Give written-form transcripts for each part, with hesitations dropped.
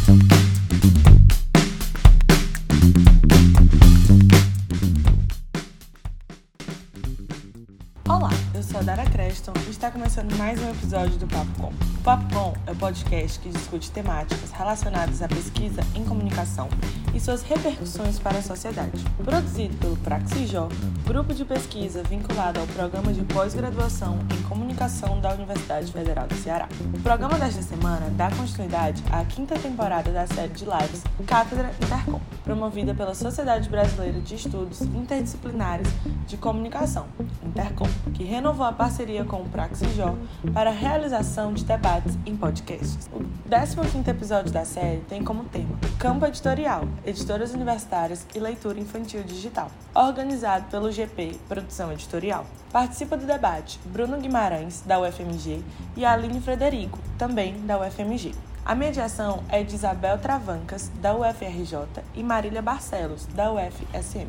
Olá, eu sou a Dara Creston e está começando mais um episódio do Papo Com. O Papo Com é o podcast que discute temáticas relacionadas à pesquisa em comunicação e suas repercussões para a sociedade. Produzido pelo Praxijó, grupo de pesquisa vinculado ao Programa de Pós-Graduação em Comunicação da Universidade Federal do Ceará. O programa desta semana dá continuidade à 5ª temporada da série de lives Cátedra Intercom, promovida pela Sociedade Brasileira de Estudos Interdisciplinares de Comunicação, Intercom, que renovou a parceria com o Praxijó para a realização de debates em podcasts. O 15º episódio da série tem como tema Campo Editorial, Editoras Universitárias e Leitura Infantil Digital, organizado pelo GP Produção Editorial. Participa do debate Bruno Guimarães, da UFMG, e Aline Frederico, também da UFMG. A mediação é de Isabel Travancas, da UFRJ, e Marília Barcelos, da UFSM.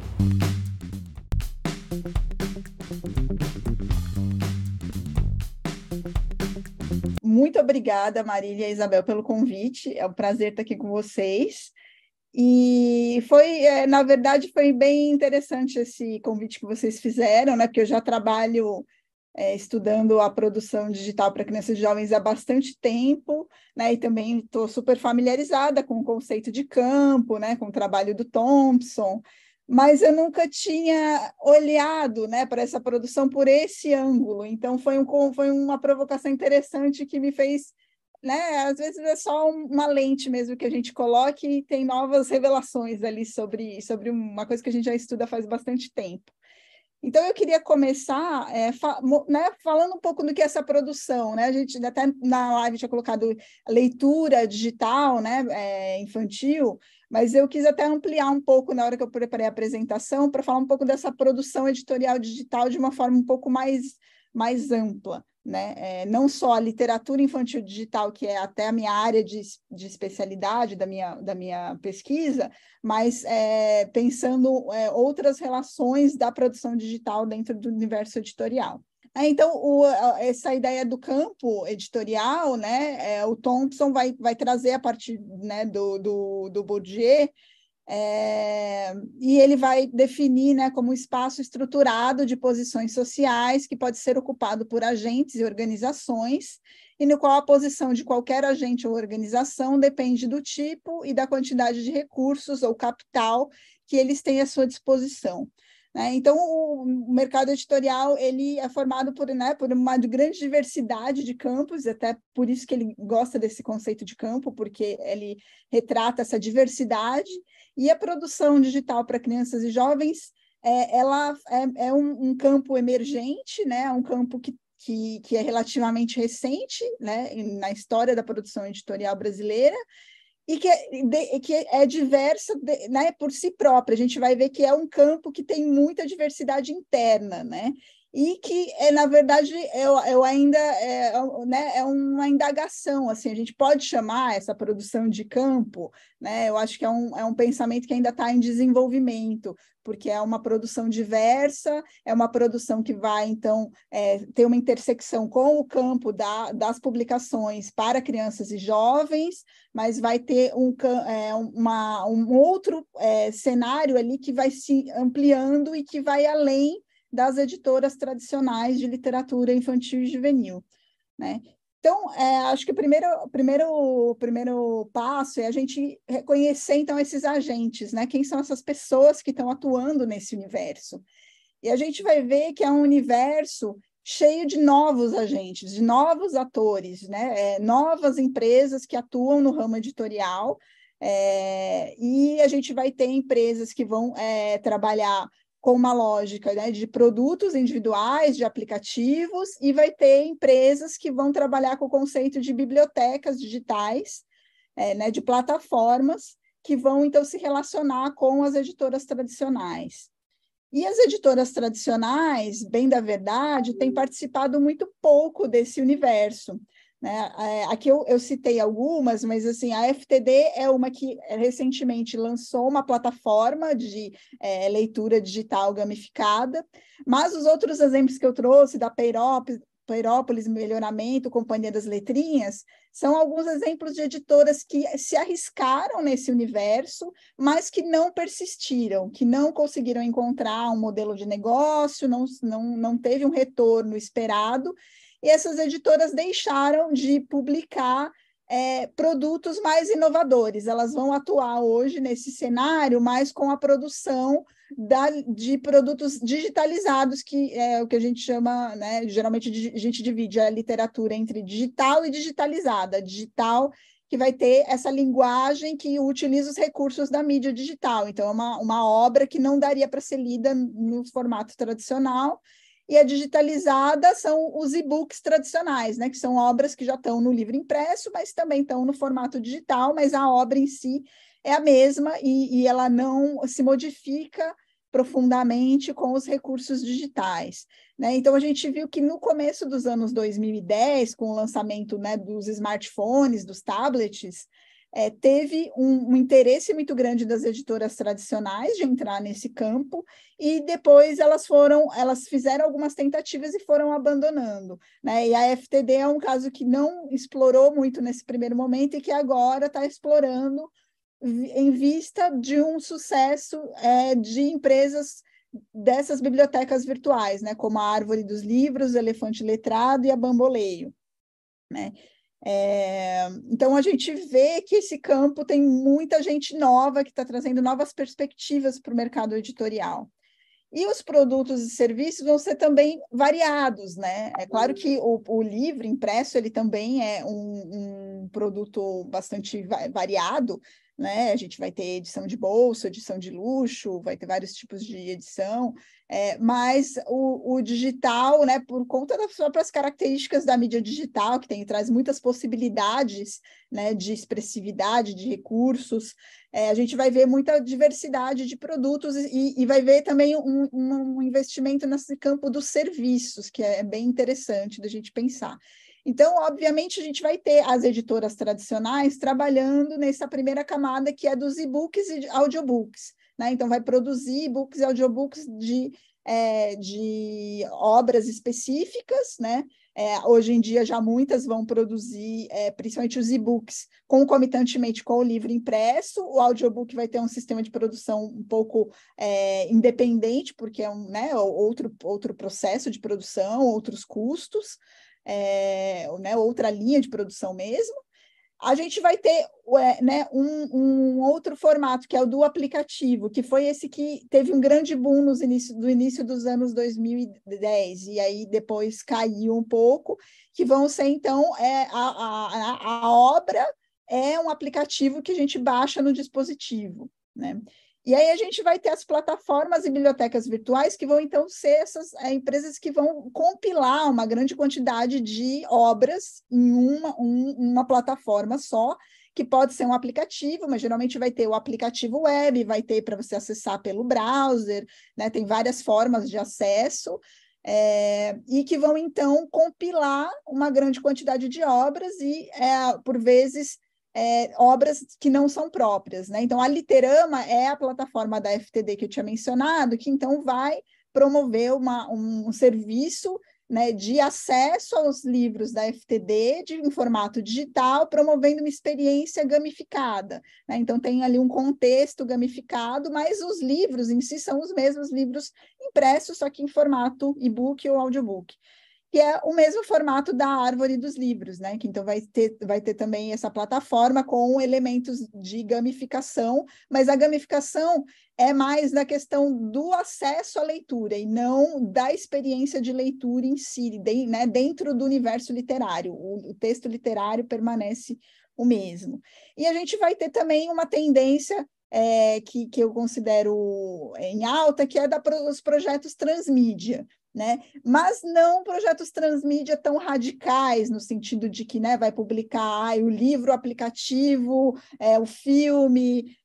Muito obrigada, Marília e Isabel, pelo convite. É um prazer estar aqui com vocês. E na verdade, foi bem interessante esse convite que vocês fizeram, né? Porque eu já trabalho estudando a produção digital para crianças e jovens há bastante tempo, né? E também estou super familiarizada com o conceito de campo, né? Com o trabalho do Thompson, mas eu nunca tinha olhado, né, para essa produção por esse ângulo. Então, foi uma provocação interessante que me fez, né, às vezes é só uma lente mesmo que a gente coloca e tem novas revelações ali sobre uma coisa que a gente já estuda faz bastante tempo. Então, eu queria começar falando um pouco do que é essa produção, né? A gente até na live tinha colocado leitura digital, né, infantil, mas eu quis até ampliar um pouco na hora que eu preparei a apresentação para falar um pouco dessa produção editorial digital de uma forma um pouco mais ampla, né? Não só a literatura infantil digital, que é até a minha área de especialidade da minha pesquisa, mas pensando outras relações da produção digital dentro do universo editorial. Então, essa ideia do campo editorial, né, o Thompson vai trazer a partir, né, do Bourdieu, e ele vai definir, né, como um espaço estruturado de posições sociais que pode ser ocupado por agentes e organizações, e no qual a posição de qualquer agente ou organização depende do tipo e da quantidade de recursos ou capital que eles têm à sua disposição. Né? Então, o mercado editorial ele é formado por uma grande diversidade de campos, até por isso que ele gosta desse conceito de campo, porque ele retrata essa diversidade, e a produção digital para crianças e jovens ela é um campo emergente, né? É um campo que é relativamente recente, né? Na história da produção editorial brasileira, e que é diversa, né, por si própria. A gente vai ver que é um campo que tem muita diversidade interna, né? E que, na verdade, eu ainda né, é uma indagação, assim, a gente pode chamar essa produção de campo, né? Eu acho que é um pensamento que ainda está em desenvolvimento, porque é uma produção diversa, é uma produção que vai, então, ter uma intersecção com o campo das publicações para crianças e jovens, mas vai ter um outro cenário ali que vai se ampliando e que vai além das editoras tradicionais de literatura infantil e juvenil, né? Então, acho que o primeiro passo é a gente reconhecer, então, esses agentes, né? Quem são essas pessoas que estão atuando nesse universo? E a gente vai ver que é um universo cheio de novos agentes, de novos atores, né? Novas empresas que atuam no ramo editorial, e a gente vai ter empresas que vão trabalhar com uma lógica, né, de produtos individuais, de aplicativos, e vai ter empresas que vão trabalhar com o conceito de bibliotecas digitais, né, de plataformas, que vão, então, se relacionar com as editoras tradicionais. E as editoras tradicionais, bem da verdade, têm participado muito pouco desse universo, né? Aqui eu citei algumas, mas assim, a FTD é uma que recentemente lançou uma plataforma de leitura digital gamificada, mas os outros exemplos que eu trouxe, da Perópolis, Melhoramento, Companhia das Letrinhas, são alguns exemplos de editoras que se arriscaram nesse universo, mas que não persistiram, que não conseguiram encontrar um modelo de negócio, não teve um retorno esperado, e essas editoras deixaram de publicar produtos mais inovadores. Elas vão atuar hoje nesse cenário, mais com a produção de produtos digitalizados, que é o que a gente chama, né? Geralmente a gente divide a literatura entre digital e digitalizada. Digital, que vai ter essa linguagem que utiliza os recursos da mídia digital. Então, é uma obra que não daria para ser lida no formato tradicional. E a digitalizada são os e-books tradicionais, né, que são obras que já estão no livro impresso, mas também estão no formato digital, mas a obra em si é a mesma e ela não se modifica profundamente com os recursos digitais, né? Então, a gente viu que no começo dos anos 2010, com o lançamento, né, dos smartphones, dos tablets, teve um interesse muito grande das editoras tradicionais de entrar nesse campo, e depois elas fizeram algumas tentativas e foram abandonando, né? E a FTD é um caso que não explorou muito nesse primeiro momento e que agora está explorando em vista de um sucesso de empresas dessas bibliotecas virtuais, né? Como a Árvore dos Livros, o Elefante Letrado e a Bamboleio, né? Então, a gente vê que esse campo tem muita gente nova que está trazendo novas perspectivas para o mercado editorial. E os produtos e serviços vão ser também variados, né? É claro que o livro impresso ele também é um produto bastante variado, né? A gente vai ter edição de bolsa, edição de luxo, vai ter vários tipos de edição, mas o digital, né, por conta das próprias características da mídia digital, que traz muitas possibilidades, né, de expressividade, de recursos, a gente vai ver muita diversidade de produtos e vai ver também um investimento nesse campo dos serviços, que é bem interessante da gente pensar. Então, obviamente, a gente vai ter as editoras tradicionais trabalhando nessa primeira camada, que é dos e-books e audiobooks, né? Então, vai produzir e-books e audiobooks de obras específicas, né? Hoje em dia, já muitas vão produzir, principalmente os e-books, concomitantemente com o livro impresso. O audiobook vai ter um sistema de produção um pouco independente, porque é né, outro processo de produção, outros custos, né, outra linha de produção mesmo. A gente vai ter né, um outro formato, que é o do aplicativo, que foi esse que teve um grande boom no início dos anos 2010, e aí depois caiu um pouco, que vão ser, então, a obra é um aplicativo que a gente baixa no dispositivo, né? E aí a gente vai ter as plataformas e bibliotecas virtuais que vão, então, ser essas empresas que vão compilar uma grande quantidade de obras em uma plataforma só, que pode ser um aplicativo, mas geralmente vai ter o aplicativo web, vai ter para você acessar pelo browser, né? Tem várias formas de acesso, e que vão, então, compilar uma grande quantidade de obras e, por vezes, obras que não são próprias, né? Então, a Literama é a plataforma da FTD que eu tinha mencionado, que então vai promover um serviço, né, de acesso aos livros da FTD em formato digital, promovendo uma experiência gamificada, né? Então, tem ali um contexto gamificado, mas os livros em si são os mesmos livros impressos, só que em formato e-book ou audiobook, que é o mesmo formato da Árvore dos Livros, né? Que então vai ter também essa plataforma com elementos de gamificação, mas a gamificação é mais na questão do acesso à leitura e não da experiência de leitura em si, né? Dentro do universo literário. O texto literário permanece o mesmo. E a gente vai ter também uma tendência que eu considero em alta, que é dos projetos transmídia, né? Mas não projetos transmídia tão radicais, no sentido de que, né, vai publicar o livro, o aplicativo, o filme,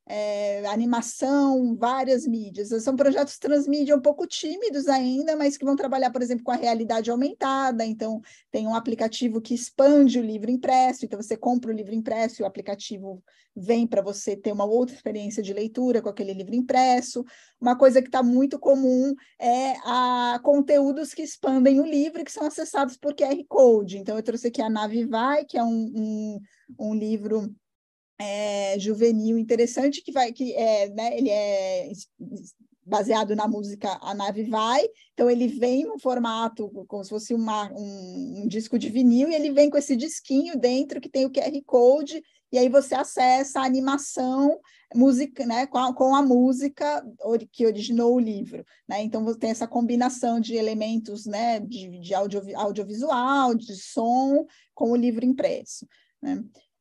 animação, várias mídias. São projetos transmídia um pouco tímidos ainda, mas que vão trabalhar, por exemplo, com a realidade aumentada. Então, tem um aplicativo que expande o livro impresso, então você compra o livro impresso e o aplicativo vem para você ter uma outra experiência de leitura com aquele livro impresso. Uma coisa que está muito comum é conteúdos que expandem o livro e que são acessados por QR Code. Então, eu trouxe aqui a Nave Vai, que é um livro juvenil interessante, né, ele é baseado na música A Nave Vai, então ele vem no formato como se fosse um disco de vinil, e ele vem com esse disquinho dentro que tem o QR Code, e aí você acessa a animação, música, né, com a música que originou o livro, né? Então você tem essa combinação de elementos, né, de audiovisual, de som, com o livro impresso, né?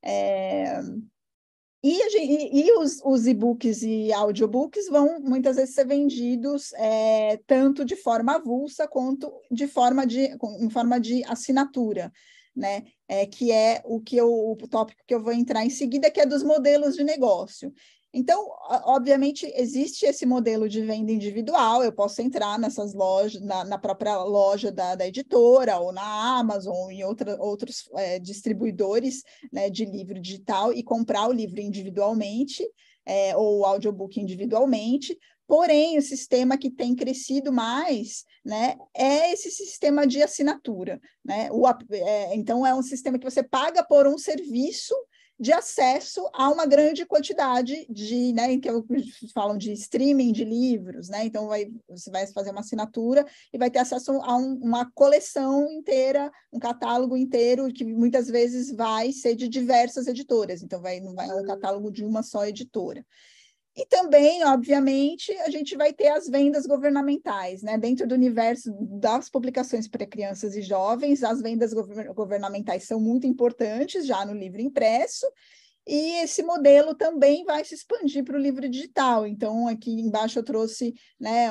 E os e-books e audiobooks vão muitas vezes ser vendidos tanto de forma avulsa quanto em forma de assinatura, né? Que é o tópico que eu vou entrar em seguida, que é dos modelos de negócio. Então, obviamente, existe esse modelo de venda individual, eu posso entrar nessas lojas, na própria loja da editora, ou na Amazon, ou em outros distribuidores, né, de livro digital, e comprar o livro individualmente, ou o audiobook individualmente. Porém, o sistema que tem crescido mais, né, é esse sistema de assinatura, né? Então, é um sistema que você paga por um serviço de acesso a uma grande quantidade né, que falam de streaming de livros, né? Então você vai fazer uma assinatura e vai ter acesso a uma coleção inteira, um catálogo inteiro, que muitas vezes vai ser de diversas editoras, então não vai um catálogo de uma só editora. E também, obviamente, a gente vai ter as vendas governamentais, né? Dentro do universo das publicações para crianças e jovens, as vendas governamentais são muito importantes já no livro impresso, e esse modelo também vai se expandir para o livro digital. Então, aqui embaixo eu trouxe, né,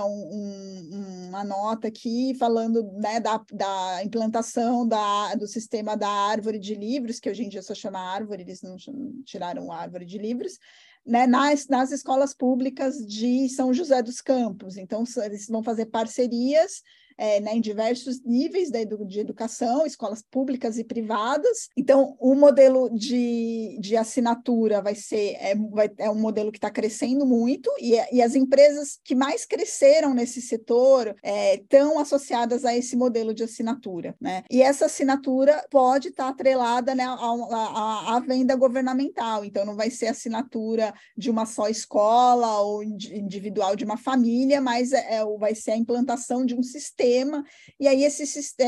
uma nota aqui falando, né, da implantação do sistema da árvore de livros, que hoje em dia só chama árvore, eles não tiraram a árvore de livros, né, nas escolas públicas de São José dos Campos. Então, eles vão fazer parcerias né, em diversos níveis de educação, escolas públicas e privadas. Então, o modelo de assinatura é um modelo que está crescendo muito, e as empresas que mais cresceram nesse setor estão associadas a esse modelo de assinatura, né? E essa assinatura pode estar atrelada, né, à venda governamental, então não vai ser assinatura de uma só escola ou individual de uma família, mas vai ser a implantação de um sistema, e aí esse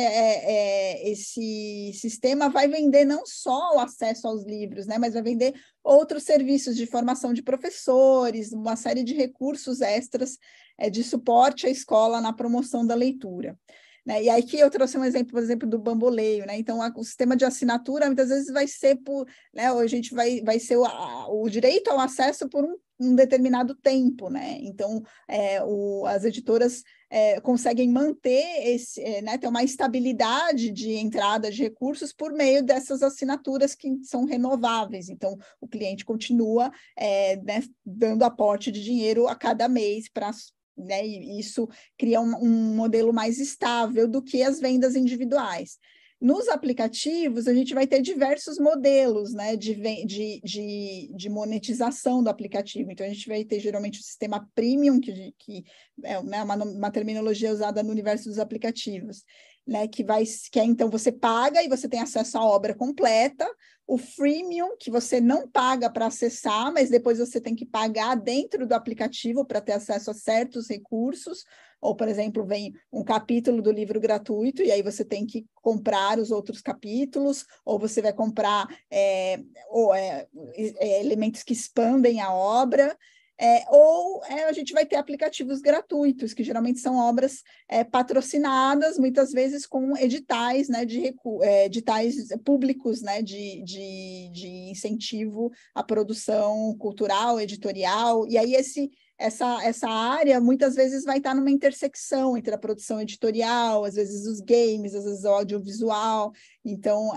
sistema vai vender não só o acesso aos livros, né, mas vai vender outros serviços de formação de professores, uma série de recursos extras de suporte à escola na promoção da leitura. Né? E aí que eu trouxe um exemplo, por exemplo, do Bamboleio, né? Então, o sistema de assinatura muitas vezes vai ser né? Ou a gente vai ser o direito ao acesso por um determinado tempo, né? Então, as editoras conseguem manter né, ter uma estabilidade de entrada de recursos por meio dessas assinaturas que são renováveis. Então, o cliente continua né, dando aporte de dinheiro a cada mês para, né, e isso cria um modelo mais estável do que as vendas individuais. Nos aplicativos, a gente vai ter diversos modelos, né, de monetização do aplicativo. Então, a gente vai ter, geralmente, o sistema premium, que é, né, uma terminologia usada no universo dos aplicativos, né, que então, você paga e você tem acesso à obra completa. O freemium, que você não paga para acessar, mas depois você tem que pagar dentro do aplicativo para ter acesso a certos recursos. Ou, por exemplo, vem um capítulo do livro gratuito e aí você tem que comprar os outros capítulos, ou você vai comprar elementos que expandem a obra. Ou a gente vai ter aplicativos gratuitos, que geralmente são obras patrocinadas, muitas vezes com editais, né, editais públicos, né, de incentivo à produção cultural, editorial, e aí essa área muitas vezes vai estar numa intersecção entre a produção editorial, às vezes os games, às vezes o audiovisual. Então,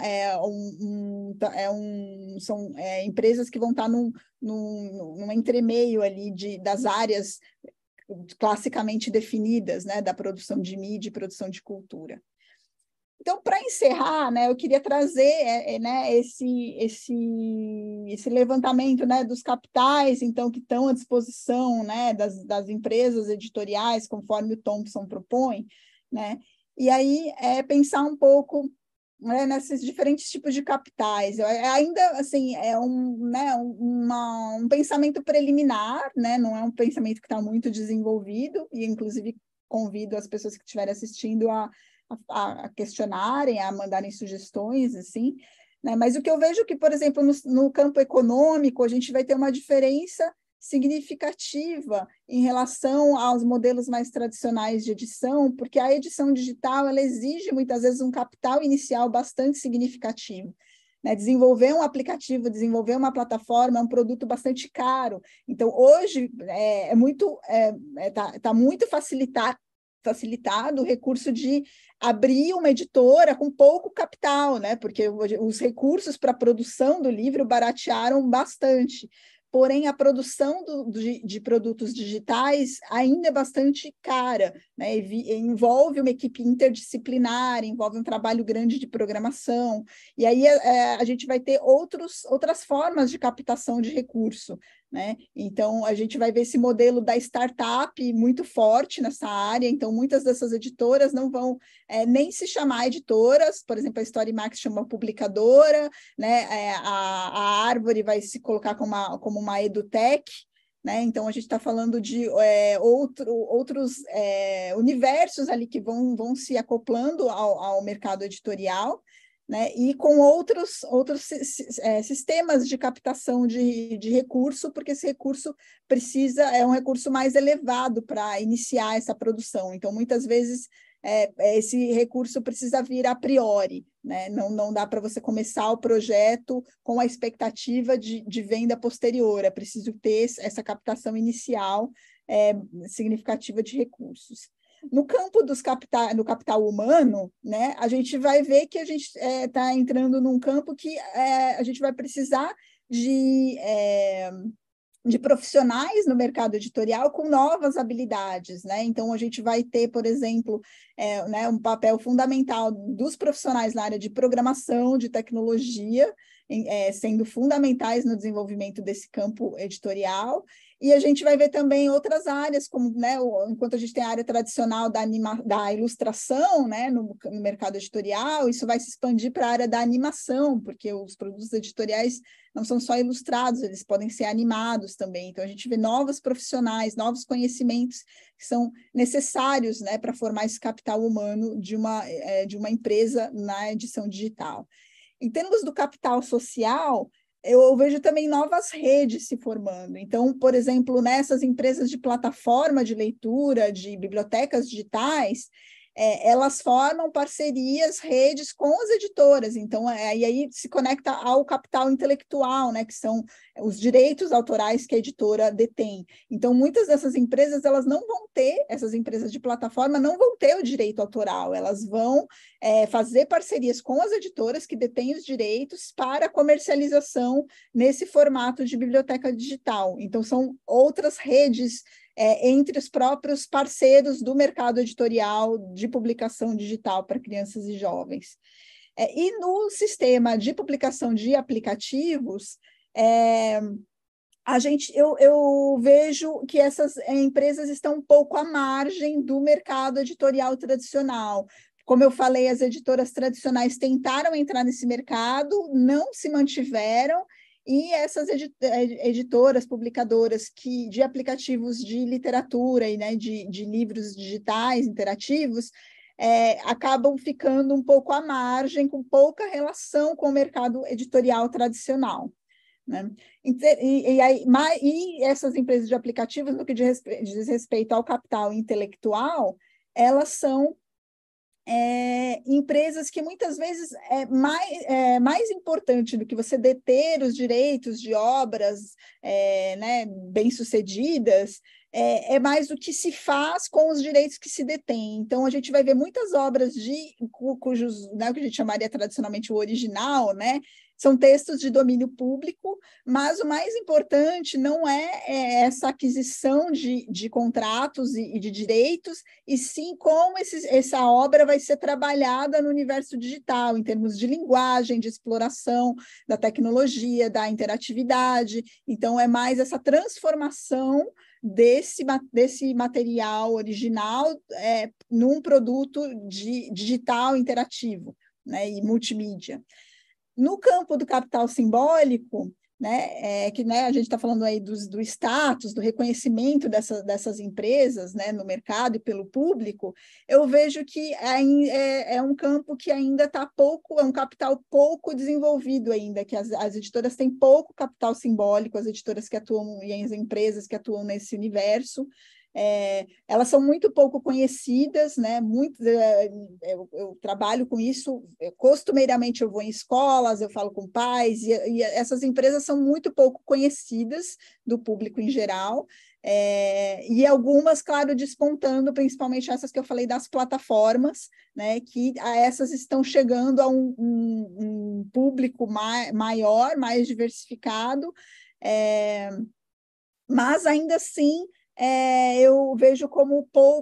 são empresas que vão estar num entremeio ali das áreas classicamente definidas, né, da produção de mídia e produção de cultura. Então, para encerrar, né, eu queria trazer né, esse levantamento, né, dos capitais, então, que estão à disposição, né, das empresas editoriais, conforme o Thompson propõe, né, e aí pensar um pouco, né, nesses diferentes tipos de capitais. Ainda, assim, né, um pensamento preliminar, né, não é um pensamento que está muito desenvolvido, e, inclusive, convido as pessoas que estiverem assistindo a questionarem, a mandarem sugestões, assim, né? Mas o que eu vejo que, por exemplo, no campo econômico, a gente vai ter uma diferença significativa em relação aos modelos mais tradicionais de edição, porque a edição digital, ela exige, muitas vezes, um capital inicial bastante significativo. Né? Desenvolver um aplicativo, desenvolver uma plataforma é um produto bastante caro. Então, hoje, tá muito facilitado o recurso de abrir uma editora com pouco capital, né? Porque os recursos para a produção do livro baratearam bastante. Porém, a produção de produtos digitais ainda é bastante cara, né? Envolve uma equipe interdisciplinar, envolve um trabalho grande de programação, e aí a gente vai ter outras formas de captação de recurso, né? Então, a gente vai ver esse modelo da startup muito forte nessa área, então muitas dessas editoras não vão nem se chamar editoras, por exemplo, a Storymax chama publicadora, né? A Árvore vai se colocar como uma edutech, né? Então, a gente está falando de outros universos ali que vão se acoplando ao mercado editorial, né? E com outros sistemas de captação de recurso, porque esse recurso é um recurso mais elevado para iniciar essa produção. Então, muitas vezes, esse recurso precisa vir a priori, né? Não dá para você começar o projeto com a expectativa de venda posterior, é preciso ter essa captação inicial significativa de recursos. No campo do capital humano, né, a gente vai ver que a gente está entrando num campo que a gente vai precisar de profissionais no mercado editorial com novas habilidades, né? Então, a gente vai ter, por exemplo, né, um papel fundamental dos profissionais na área de programação, de tecnologia, sendo fundamentais no desenvolvimento desse campo editorial. E a gente vai ver também outras áreas, como, né, enquanto a gente tem a área tradicional da ilustração, né, no mercado editorial, isso vai se expandir para a área da animação, porque os produtos editoriais não são só ilustrados, eles podem ser animados também. Então, a gente vê novos profissionais, novos conhecimentos que são necessários, né, para formar esse capital humano de uma empresa na edição digital. Em termos do capital social, eu vejo também novas redes se formando. Então, por exemplo, nessas empresas de plataforma de leitura, de bibliotecas digitais, elas formam parcerias, redes com as editoras. Então, e aí se conecta ao capital intelectual, né, que são os direitos autorais que a editora detém. Então, muitas dessas empresas, essas empresas de plataforma não vão ter o direito autoral, elas vão fazer parcerias com as editoras que detêm os direitos para comercialização nesse formato de biblioteca digital. Então, são outras redes entre os próprios parceiros do mercado editorial de publicação digital para crianças e jovens. E no sistema de publicação de aplicativos, eu vejo que essas empresas estão um pouco à margem do mercado editorial tradicional. Como eu falei, as editoras tradicionais tentaram entrar nesse mercado, não se mantiveram, e essas editoras, publicadoras de aplicativos de literatura e, né, de livros digitais interativos, acabam ficando um pouco à margem, com pouca relação com o mercado editorial tradicional. Né? E essas empresas de aplicativos, no que diz respeito ao capital intelectual, elas são empresas que muitas vezes mais importante do que você deter os direitos de obras né, bem-sucedidas, é mais o que se faz com os direitos que se detém. Então, a gente vai ver muitas obras cujos, né, o que a gente chamaria tradicionalmente o original, né, são textos de domínio público, mas o mais importante não é essa aquisição de contratos e de direitos, e sim como essa obra vai ser trabalhada no universo digital, em termos de linguagem, de exploração da tecnologia, da interatividade. Então, é mais essa transformação desse material original num produto digital interativo, né, e multimídia. No campo do capital simbólico, né, que né, a gente está falando aí do status, do reconhecimento dessas empresas, né, no mercado e pelo público, eu vejo que é um campo que ainda está pouco, é um capital pouco desenvolvido ainda, que as editoras têm pouco capital simbólico, as editoras que atuam e as empresas que atuam nesse universo. Elas são muito pouco conhecidas, né? Eu trabalho com isso, costumeiramente eu vou em escolas, eu falo com pais, e essas empresas são muito pouco conhecidas do público em geral, e algumas, claro, despontando, principalmente essas que eu falei das plataformas, né? Que essas estão chegando a um público maior, mais diversificado, mas ainda assim eu vejo como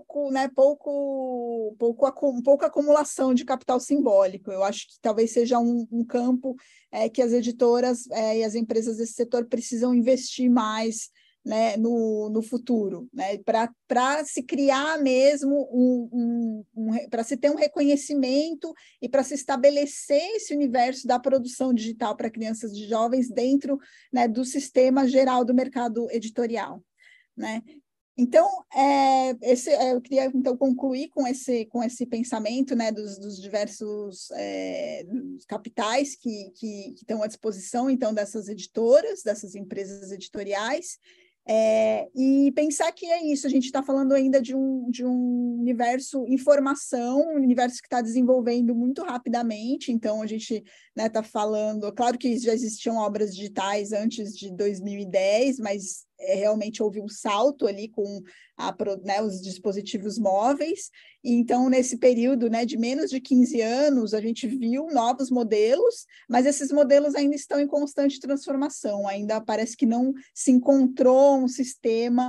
pouca acumulação de capital simbólico. Eu acho que talvez seja um campo que as editoras e as empresas desse setor precisam investir mais, né, no futuro, né, para se criar mesmo para se ter um reconhecimento e para se estabelecer esse universo da produção digital para crianças e jovens dentro, né, do sistema geral do mercado editorial, né? Então, eu queria então concluir com esse pensamento, né, dos diversos capitais que estão à disposição então dessas editoras, dessas empresas editoriais, e pensar que é isso, a gente está falando ainda de um universo informação, um universo que está desenvolvendo muito rapidamente, então a gente está falando, claro que já existiam obras digitais antes de 2010, mas realmente houve um salto ali com os dispositivos móveis, e então nesse período, né, de menos de 15 anos, a gente viu novos modelos, mas esses modelos ainda estão em constante transformação, ainda parece que não se encontrou um sistema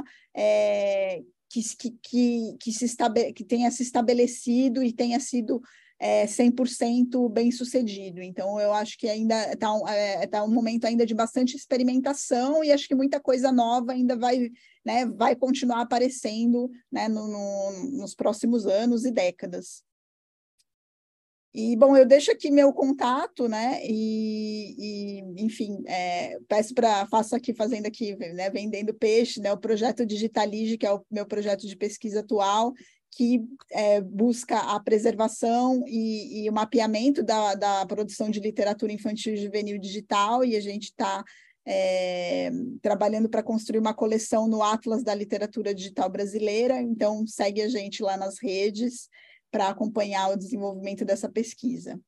que tenha se estabelecido e tenha sido 100% bem sucedido. Então, eu acho que ainda está um momento ainda de bastante experimentação, e acho que muita coisa nova ainda vai continuar aparecendo, né, nos próximos anos e décadas. E, bom, eu deixo aqui meu contato, né, enfim, fazendo aqui, né, vendendo peixe, né, o projeto Digitalige, que é o meu projeto de pesquisa atual, que busca a preservação e o mapeamento da produção de literatura infantil e juvenil digital, e a gente está trabalhando para construir uma coleção no Atlas da Literatura Digital Brasileira, então segue a gente lá nas redes para acompanhar o desenvolvimento dessa pesquisa.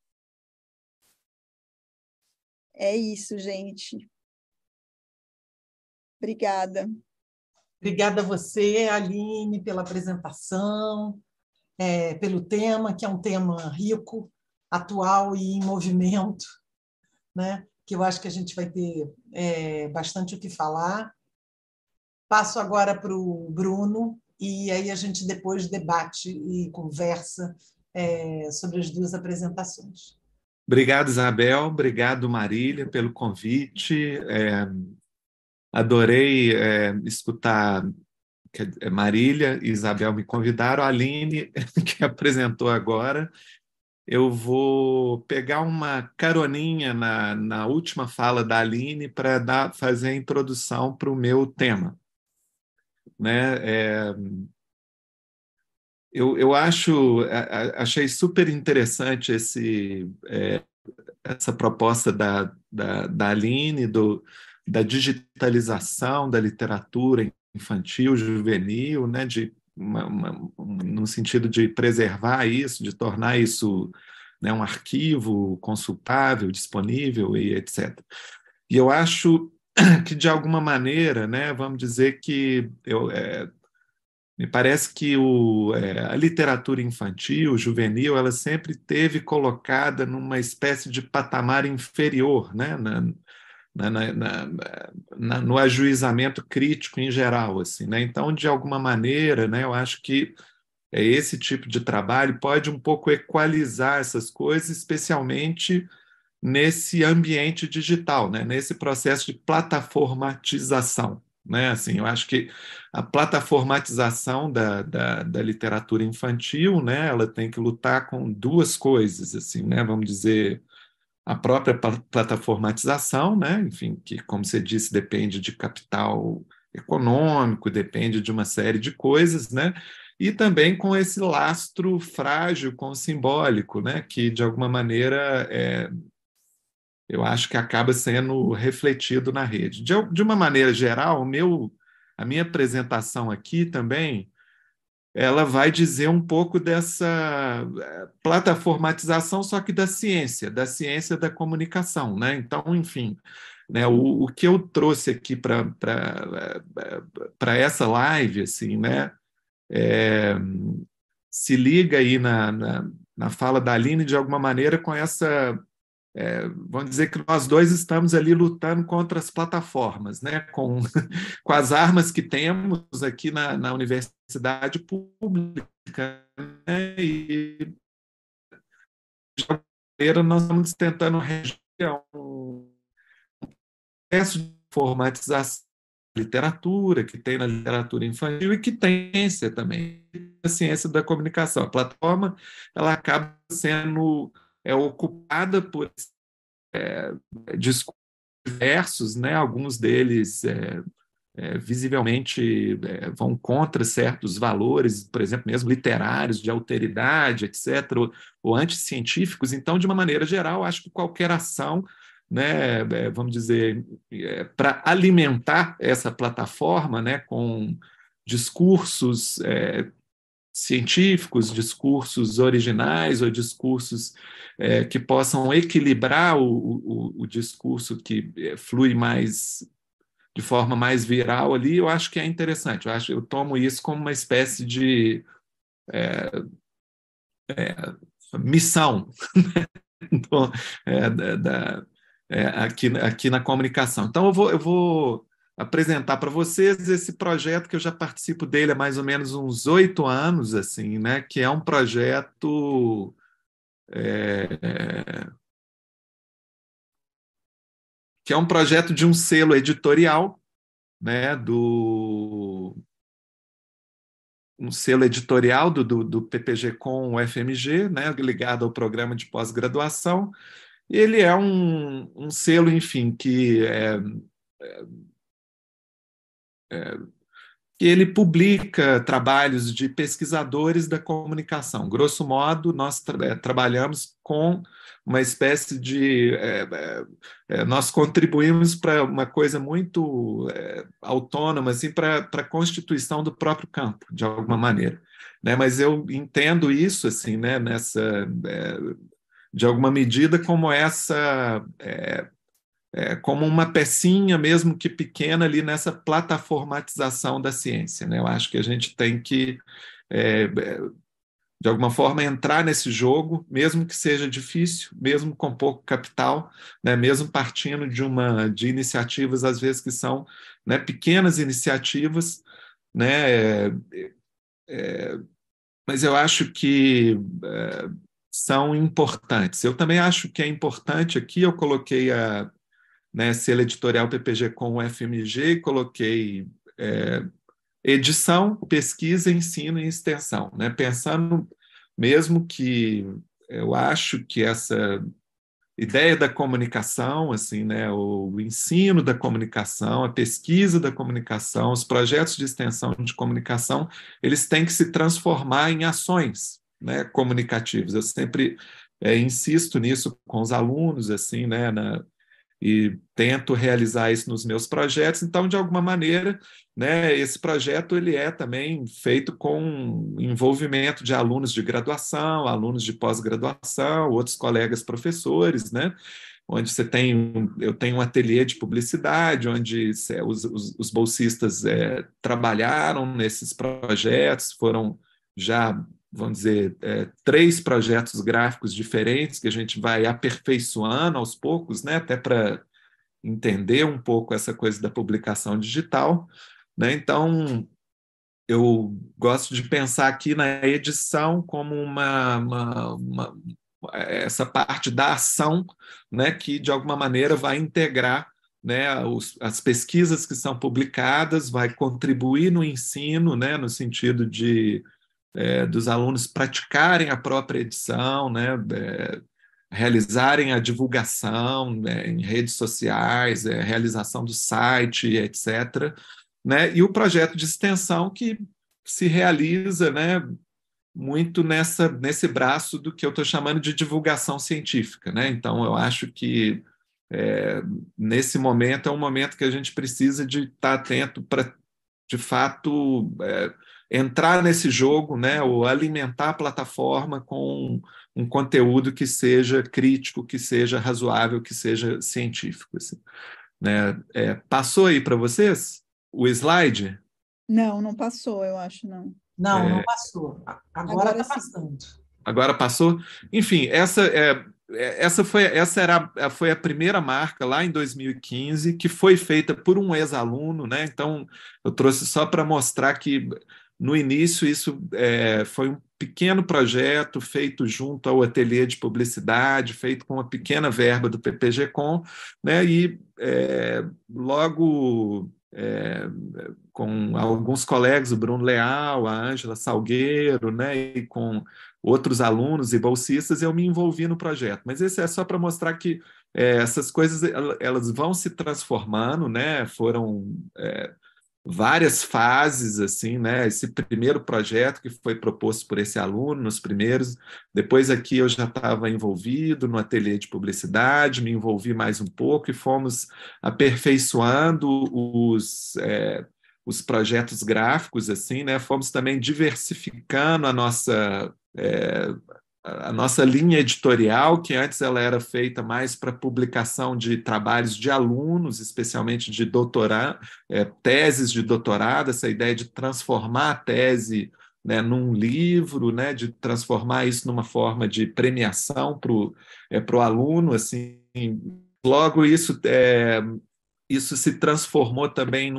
É isso, gente. Obrigada. Obrigada a você, Aline, pela apresentação, pelo tema, que é um tema rico, atual e em movimento, né? Que eu acho que a gente vai ter bastante o que falar. Passo agora para o Bruno, e aí a gente depois debate e conversa sobre as duas apresentações. Obrigado, Isabel. Obrigado, Marília, pelo convite. Adorei escutar que Marília e Isabel me convidaram. A Aline, que apresentou agora. Eu vou pegar uma caroninha na última fala da Aline para fazer a introdução para o meu tema, né? Eu achei super interessante essa proposta da Aline, da digitalização da literatura infantil, juvenil, né, de no sentido de preservar isso, de tornar isso, né, um arquivo consultável, disponível e etc. E eu acho que, de alguma maneira, né, vamos dizer que me parece que a literatura infantil, juvenil, ela sempre teve colocada numa espécie de patamar inferior, né, no ajuizamento crítico em geral, assim, né? Então, de alguma maneira, né, eu acho que esse tipo de trabalho pode um pouco equalizar essas coisas, especialmente nesse ambiente digital, né? Nesse processo de plataformatização, né? Assim, eu acho que a plataformatização da literatura infantil, né, ela tem que lutar com duas coisas, assim, né? Vamos dizer, a própria plataformatização, né? Enfim, que, como você disse, depende de capital econômico, depende de uma série de coisas, né? E também com esse lastro frágil com o simbólico, né? Que, de alguma maneira, eu acho que acaba sendo refletido na rede. De uma maneira geral, a minha apresentação aqui também, ela vai dizer um pouco dessa plataformatização, só que da ciência da comunicação, né? Então, enfim, né, o que eu trouxe aqui para essa live, assim, né, se liga aí na fala da Aline de alguma maneira com essa. Vamos dizer que nós dois estamos ali lutando contra as plataformas, né? Com as armas que temos aqui na universidade pública, né? E, de alguma maneira, nós estamos tentando reger um processo de formatização da literatura, que tem na literatura infantil e que tem ciência também, a ciência da comunicação. A plataforma, ela acaba sendo ocupada por discursos diversos, né? Alguns deles visivelmente vão contra certos valores, por exemplo, mesmo literários, de alteridade, etc., ou anticientíficos. Então, de uma maneira geral, acho que qualquer ação, né, vamos dizer, para alimentar essa plataforma, né, com discursos científicos, discursos originais ou discursos que possam equilibrar o discurso que flui mais de forma mais viral ali, eu acho que é interessante. Eu tomo isso como uma espécie de missão então, aqui na comunicação. Então, eu vou apresentar para vocês esse projeto que eu já participo dele há mais ou menos uns 8 anos, assim, né? Que é um projeto de um selo editorial, né? Um selo editorial do PPG com o FMG, né? Ligado ao programa de pós-graduação. Ele é um selo, enfim, que ele publica trabalhos de pesquisadores da comunicação. Grosso modo, nós trabalhamos com uma espécie de... nós contribuímos para uma coisa muito autônoma, assim, para a constituição do próprio campo, de alguma maneira. Né? Mas eu entendo isso, assim, né, de alguma medida, como como uma pecinha, mesmo que pequena, ali nessa plataformatização da ciência, né? Eu acho que a gente tem que, de alguma forma, entrar nesse jogo, mesmo que seja difícil, mesmo com pouco capital, né? Mesmo partindo de iniciativas, às vezes, que são, né, pequenas iniciativas, né? Mas eu acho que são importantes. Eu também acho que é importante aqui, eu coloquei selo editorial PPG com o FMG, coloquei edição, pesquisa, ensino e extensão, né? Pensando mesmo que eu acho que essa ideia da comunicação, assim, né, o ensino da comunicação, a pesquisa da comunicação, os projetos de extensão de comunicação, eles têm que se transformar em ações, né, comunicativas. Eu sempre insisto nisso com os alunos, assim, né, e tento realizar isso nos meus projetos. Então, de alguma maneira, né, esse projeto ele é também feito com envolvimento de alunos de graduação, alunos de pós-graduação, outros colegas professores, né, onde eu tenho um ateliê de publicidade, onde os bolsistas trabalharam nesses projetos, foram já, vamos dizer, 3 projetos gráficos diferentes que a gente vai aperfeiçoando aos poucos, né, até para entender um pouco essa coisa da publicação digital, né? Então, eu gosto de pensar aqui na edição como essa parte da ação, né, que de alguma maneira vai integrar, né, as pesquisas que são publicadas, vai contribuir no ensino, né, no sentido de dos alunos praticarem a própria edição, né, realizarem a divulgação, né, em redes sociais, realização do site, etc., né, e o projeto de extensão que se realiza, né, muito nesse braço do que eu estou chamando de divulgação científica, né? Então, eu acho que nesse momento é um momento que a gente precisa de estar atento para, de fato, entrar nesse jogo, né, ou alimentar a plataforma com um conteúdo que seja crítico, que seja razoável, que seja científico, assim, né? Passou aí para vocês o slide? Não, não passou, eu acho, não. Não, não passou. Agora está passando. Agora passou? Enfim, essa foi a primeira marca lá em 2015, que foi feita por um ex-aluno, né? Então, eu trouxe só para mostrar que, no início, isso foi um pequeno projeto feito junto ao ateliê de publicidade, feito com uma pequena verba do PPG-Com, né? E logo com alguns colegas, o Bruno Leal, a Ângela Salgueiro, né, e com outros alunos e bolsistas, eu me envolvi no projeto. Mas esse é só para mostrar que essas coisas elas vão se transformando, né? Foram várias fases, assim, né? Esse primeiro projeto que foi proposto por esse aluno, nos primeiros, depois aqui eu já estava envolvido no ateliê de publicidade, me envolvi mais um pouco e fomos aperfeiçoando os projetos gráficos, assim, né? Fomos também diversificando a nossa linha editorial, que antes ela era feita mais para publicação de trabalhos de alunos, especialmente de doutorado, teses de doutorado, essa ideia de transformar a tese, né, num livro, né, de transformar isso numa forma de premiação para o aluno, assim. Logo, isso se transformou também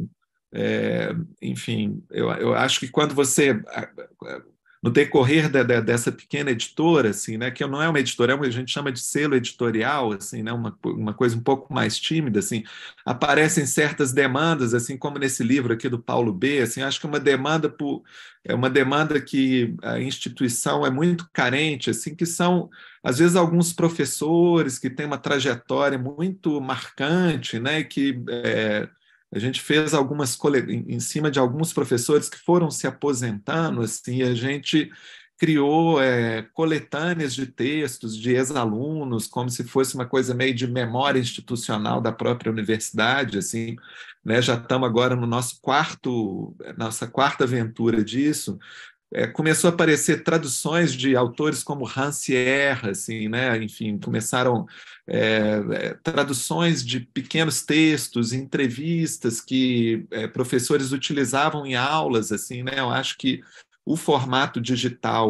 enfim, eu acho que quando você, no decorrer dessa pequena editora, assim, né, que não é uma editora, a gente chama de selo editorial, assim, né, uma coisa um pouco mais tímida, assim, aparecem certas demandas, assim, como nesse livro aqui do Paulo B., assim, acho que é uma demanda que a instituição é muito carente, assim, que são, às vezes, alguns professores que têm uma trajetória muito marcante, né, que a gente fez em cima de alguns professores que foram se aposentando, assim, a gente criou coletâneas de textos de ex-alunos, como se fosse uma coisa meio de memória institucional da própria universidade, assim, né? Já estamos agora no nossa quarta aventura disso. Começou a aparecer traduções de autores como Rancière, assim, né? Enfim, começaram traduções de pequenos textos, entrevistas que professores utilizavam em aulas, assim, né? Eu acho que o formato digital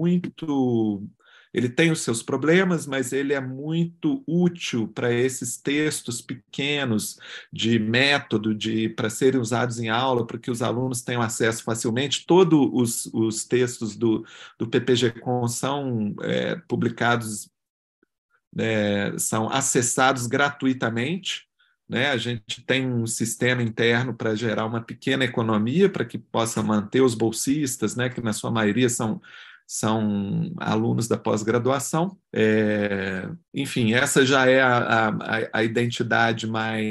ele tem os seus problemas, mas ele é muito útil para esses textos pequenos de método, para serem usados em aula, para que os alunos tenham acesso facilmente. Todos os textos do PPG-Com são publicados, são acessados gratuitamente, né? A gente tem um sistema interno para gerar uma pequena economia para que possa manter os bolsistas, né, que na sua maioria são alunos da pós-graduação. Enfim, essa já é a identidade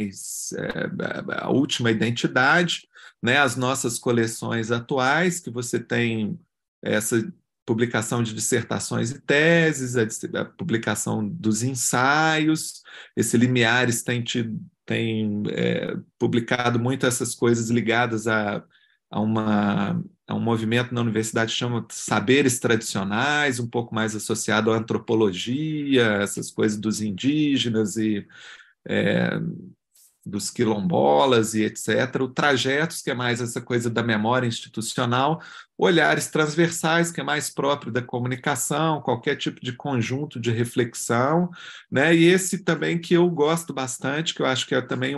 a última identidade, né? As nossas coleções atuais, que você tem publicação de dissertações e teses, a publicação dos ensaios. Esse Limiares tem publicado muito essas coisas ligadas a um movimento na universidade que chama Saberes Tradicionais, um pouco mais associado à antropologia, essas coisas dos indígenas e dos quilombolas e etc. O Trajetos, que é mais essa coisa da memória institucional. Olhares Transversais, que é mais próprio da comunicação, qualquer tipo de conjunto de reflexão, né? E esse também que eu gosto bastante, que eu acho que é também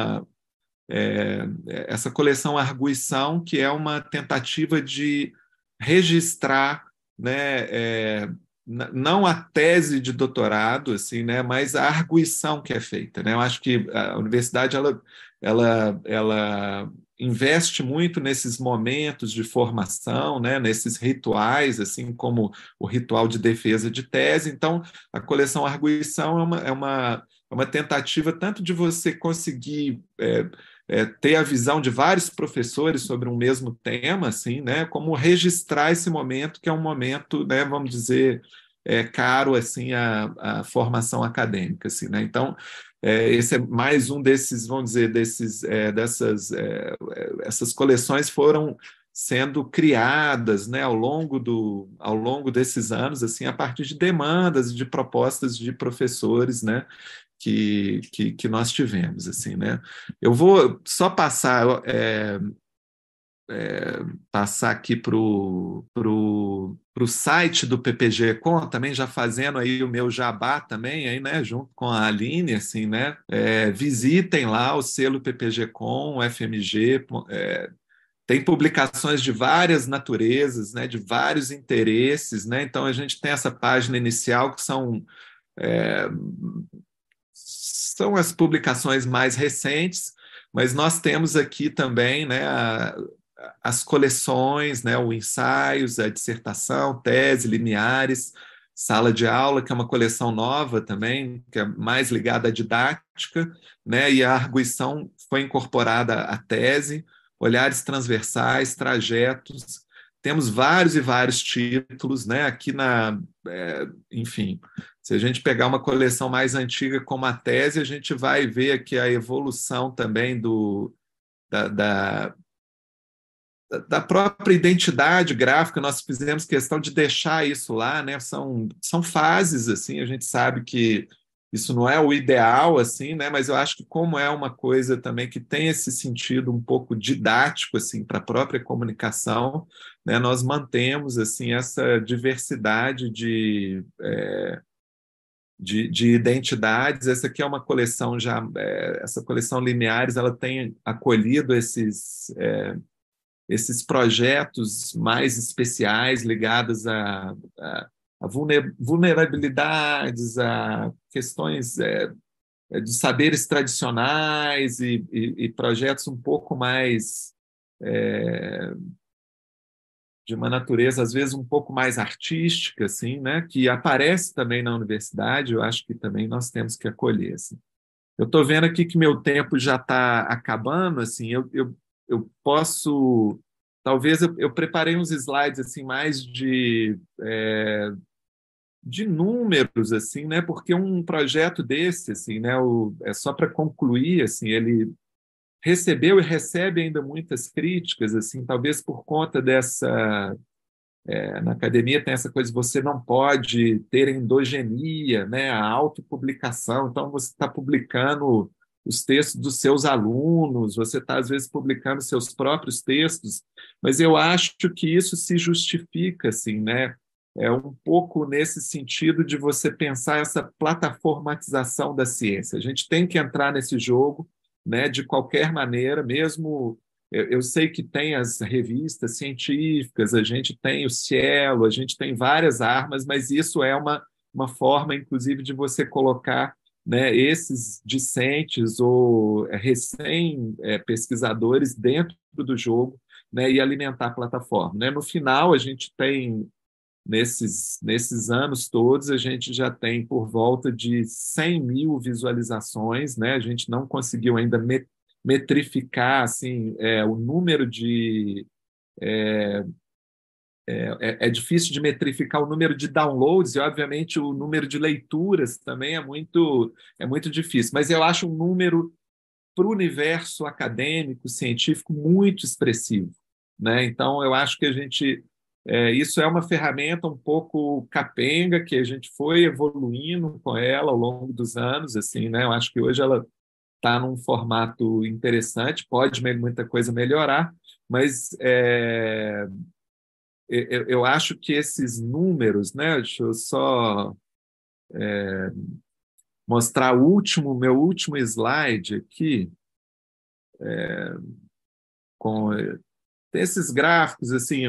essa coleção Arguição, que é uma tentativa de registrar, né, não a tese de doutorado, assim, né, mas a arguição que é feita, né? Eu acho que a universidade ela investe muito nesses momentos de formação, né, nesses rituais, assim como o ritual de defesa de tese. Então, a coleção Arguição é uma tentativa tanto de você conseguir ter a visão de vários professores sobre um mesmo tema, assim, né, como registrar esse momento, que é um momento, né, vamos dizer, caro assim, à formação acadêmica. Assim, né? Então, esse é mais um desses, vamos dizer, essas coleções foram sendo criadas, né, ao longo desses anos, assim, a partir de demandas e de propostas de professores, né, que nós tivemos, assim, né? Eu vou só passar aqui para o site do PPG-Com, também já fazendo aí o meu jabá também, aí, né, junto com a Aline, assim, né? Visitem lá o selo PPG-Com, o FMG, tem publicações de várias naturezas, né, de vários interesses, né? Então a gente tem essa página inicial que são as publicações mais recentes, mas nós temos aqui também, né, as coleções, né, o ensaios, a dissertação, tese, limiares, sala de aula, que é uma coleção nova também, que é mais ligada à didática, né, e a arguição foi incorporada à tese, olhares transversais, trajetos. Temos vários e vários títulos, né, aqui enfim, se a gente pegar uma coleção mais antiga como a tese, a gente vai ver aqui a evolução também da própria identidade gráfica. Nós fizemos questão de deixar isso lá, né? São fases, assim, a gente sabe que isso não é o ideal, assim, né? Mas eu acho que como é uma coisa também que tem esse sentido um pouco didático, assim, para a própria comunicação, né? Nós mantemos, assim, essa diversidade de identidades. Essa aqui é uma coleção essa coleção Limiares, ela tem acolhido esses projetos mais especiais ligados a vulnerabilidades, a questões de saberes tradicionais e projetos um pouco mais de uma natureza, às vezes, um pouco mais artística, assim, né, que aparece também na universidade. Eu acho que também nós temos que acolher. Assim. Eu estou vendo aqui que meu tempo já está acabando, assim, eu posso... Talvez eu preparei uns slides assim, mais de números, assim, né, porque um projeto desse, assim, né, só para concluir, assim, ele recebeu e recebe ainda muitas críticas, assim, talvez por conta dessa... na academia tem essa coisa, você não pode ter endogenia, né, a autopublicação, então você está publicando os textos dos seus alunos, você está, às vezes, publicando seus próprios textos, mas eu acho que isso se justifica, assim, né, um pouco nesse sentido de você pensar essa plataformatização da ciência. A gente tem que entrar nesse jogo, né, de qualquer maneira, mesmo... Eu sei que tem as revistas científicas, a gente tem o Cielo, a gente tem várias armas, mas isso é uma forma, inclusive, de você colocar, né, esses discentes ou recém-pesquisadores dentro do jogo, né, e alimentar a plataforma. Né? No final, a gente tem, nesses anos todos, a gente já tem por volta de 100 mil visualizações, né? A gente não conseguiu ainda metrificar assim, o número é difícil de metrificar o número de downloads e, obviamente, o número de leituras também é muito difícil. Mas eu acho um número para o universo acadêmico, científico, muito expressivo, né? Então, eu acho que isso é uma ferramenta um pouco capenga, que a gente foi evoluindo com ela ao longo dos anos, assim, né? Eu acho que hoje ela está num formato interessante, pode muita coisa melhorar, mas eu acho que esses números, né? Deixa eu só mostrar meu último slide aqui, com esses gráficos assim,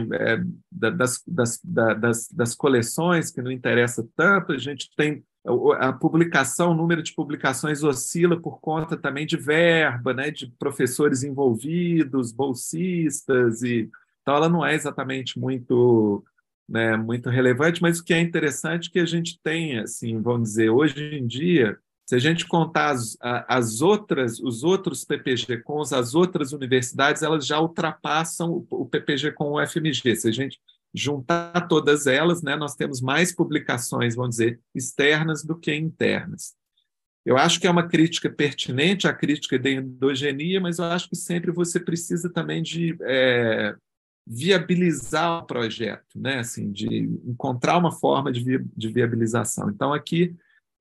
das coleções, que não interessa tanto. A gente tem a publicação, o número de publicações oscila por conta também de verba, né, de professores envolvidos, bolsistas, então ela não é exatamente muito, né, muito relevante, mas o que é interessante é que a gente tem, assim, vamos dizer, hoje em dia, se a gente contar os outros PPG com as outras universidades, elas já ultrapassam o PPG com o FMG. Se a gente juntar todas elas, né, nós temos mais publicações, vamos dizer, externas do que internas. Eu acho que é uma crítica pertinente, a crítica da endogenia, mas eu acho que sempre você precisa também de viabilizar o projeto, né? Assim, de encontrar uma forma de viabilização. Então, aqui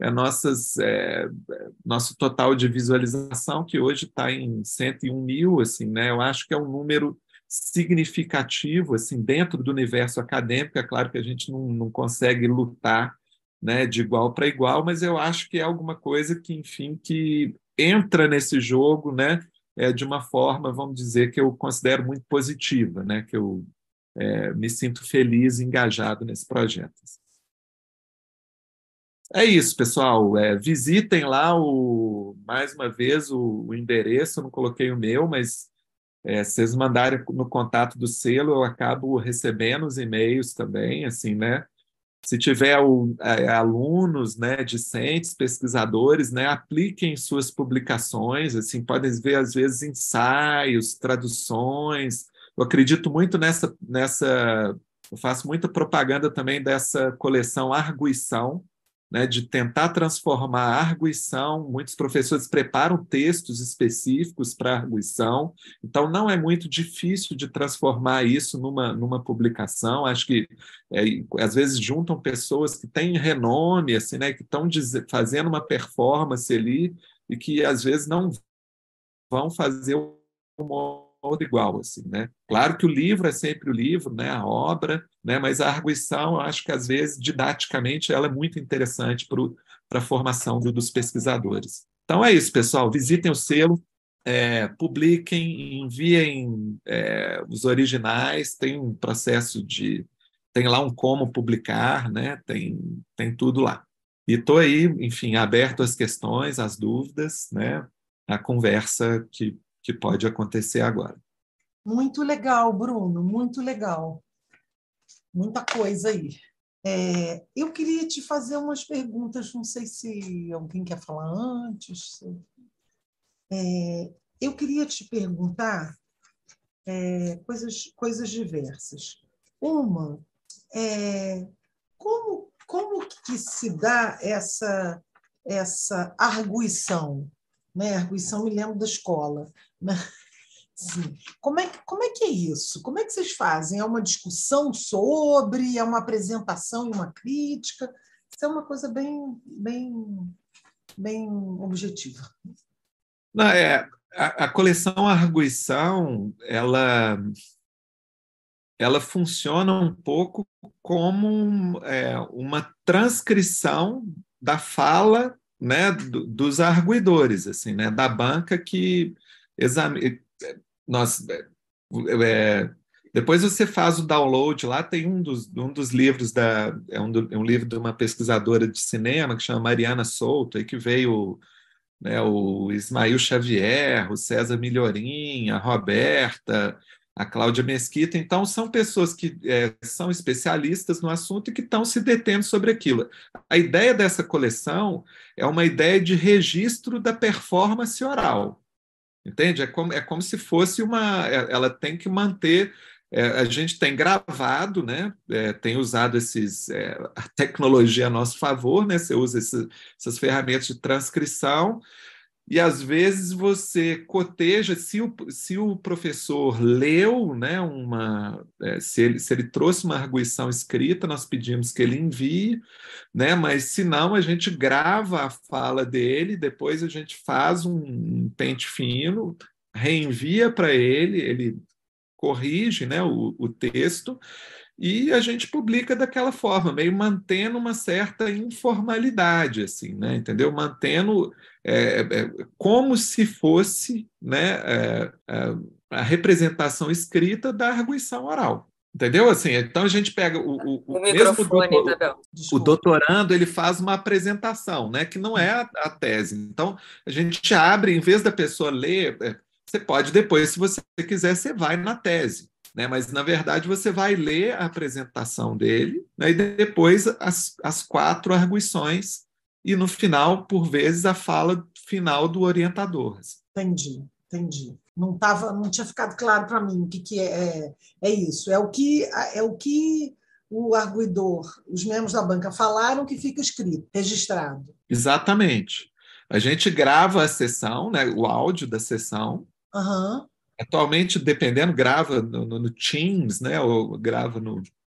nosso total de visualização, que hoje está em 101 mil, assim, né? Eu acho que é um número significativo, assim, dentro do universo acadêmico. É claro que a gente não consegue lutar, né, de igual para igual, mas eu acho que é alguma coisa que, enfim, que entra nesse jogo, né, de uma forma, vamos dizer, que eu considero muito positiva, né, que eu me sinto feliz e engajado nesse projeto. É isso, pessoal. Visitem lá, mais uma vez, o endereço. Eu não coloquei o meu, mas se vocês mandarem no contato do selo, eu acabo recebendo os e-mails também, assim, né? Se tiver alunos, né, discentes, pesquisadores, né, apliquem suas publicações, assim, podem ver, às vezes, ensaios, traduções. Eu acredito muito eu faço muita propaganda também dessa coleção Arguição, né, de tentar transformar a arguição. Muitos professores preparam textos específicos para a arguição, então não é muito difícil de transformar isso numa publicação. Acho que às vezes juntam pessoas que têm renome, assim, né, que estão fazendo uma performance ali e que às vezes não vão fazer uma outra igual, assim, né? Claro que o livro é sempre o livro, né, a obra, né, mas a arguição, eu acho que às vezes didaticamente ela é muito interessante para a formação dos pesquisadores. Então é isso, pessoal. Visitem o selo, publiquem, enviem os originais. Tem um processo tem lá um como publicar, né? Tem tudo lá. E estou aí, enfim, aberto às questões, às dúvidas, né? A conversa que pode acontecer agora. Muito legal, Bruno, muito legal. Muita coisa aí. Eu queria te fazer umas perguntas, não sei se alguém quer falar antes. Eu queria te perguntar coisas diversas. Uma, como que se dá essa arguição? Né? Arguição, me lembro da escola. Né? Sim. Como é que é isso? Como é que vocês fazem? É uma discussão sobre, é uma apresentação e uma crítica? Isso é uma coisa bem, bem, bem objetiva. Não, a coleção Arguição, ela funciona um pouco como uma transcrição da fala, né, dos arguidores, assim, né, da banca que examina. Depois você faz o download lá, tem um dos livros um livro de uma pesquisadora de cinema que chama Mariana Souto, aí que veio, né, o Ismael Xavier, o César Milhorim, a Roberta, a Cláudia Mesquita. Então são pessoas que são especialistas no assunto e que estão se detendo sobre aquilo. A ideia dessa coleção é uma ideia de registro da performance oral. Entende? É como se fosse ela tem que manter A gente tem gravado, né? Tem usado a tecnologia a nosso favor, né? Você usa essas ferramentas de transcrição e, às vezes, você coteja, se o professor leu, né, se ele trouxe uma arguição escrita, nós pedimos que ele envie, né, mas, se não, a gente grava a fala dele, depois a gente faz um pente fino, reenvia para ele corrige, né, o texto, e a gente publica daquela forma, meio mantendo uma certa informalidade, assim, né, entendeu? Mantendo como se fosse, né, a representação escrita da arguição oral. Entendeu? Assim, então a gente pega o mesmo microfone, Isabel. O doutorando, ele faz uma apresentação, né, que não é a tese. Então, a gente abre, em vez da pessoa ler, você pode depois, se você quiser, você vai na tese, né? Mas, na verdade, você vai ler a apresentação dele, né? E depois as 4 arguições e, no final, por vezes, a fala final do orientador. Entendi. Não tinha ficado claro para mim o que é isso. É o que o arguidor, os membros da banca falaram que fica escrito, registrado. Exatamente. A gente grava a sessão, né, o áudio da sessão. Uhum. Atualmente, dependendo, grava no Teams, né, ou grava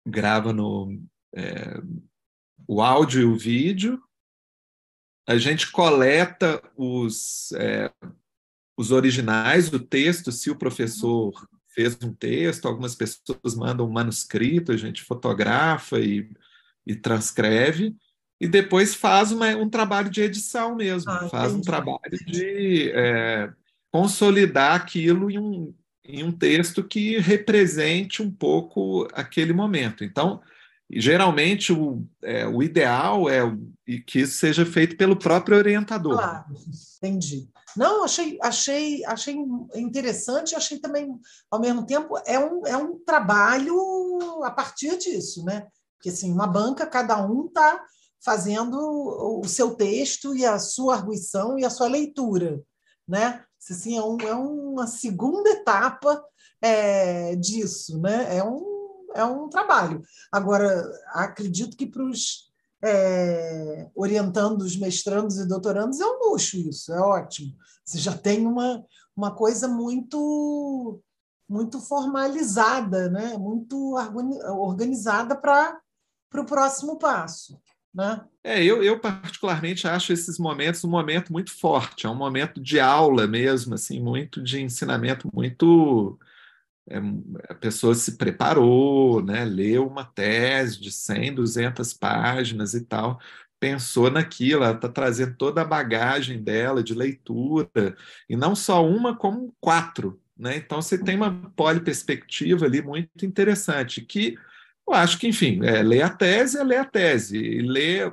o áudio e o vídeo. A gente coleta os originais do texto, se o professor fez um texto, algumas pessoas mandam um manuscrito, a gente fotografa e transcreve, e depois faz um trabalho de edição mesmo, faz um trabalho de consolidar aquilo em um texto que represente um pouco aquele momento. Então, geralmente, o ideal é que isso seja feito pelo próprio orientador. Claro, entendi. Não, achei interessante, achei também, ao mesmo tempo, é um trabalho a partir disso, né? Porque, assim, uma banca, cada um está fazendo o seu texto e a sua arguição e a sua leitura, né? Assim, é uma segunda etapa disso, né? É um trabalho. Agora, acredito que para os orientandos, mestrandos e doutorandos é um luxo isso, é ótimo. Você já tem uma coisa muito formalizada, né? Muito organizada para o próximo passo, né? Eu particularmente acho esses momentos um momento muito forte, é um momento de aula mesmo, assim, muito de ensinamento, muito... a pessoa se preparou, né, leu uma tese de 100, 200 páginas e tal, pensou naquilo, ela está trazendo toda a bagagem dela de leitura, e não só uma, como 4. Né? Então, você tem uma poliperspectiva ali muito interessante, que eu acho que, enfim, ler a tese é ler a tese, e ler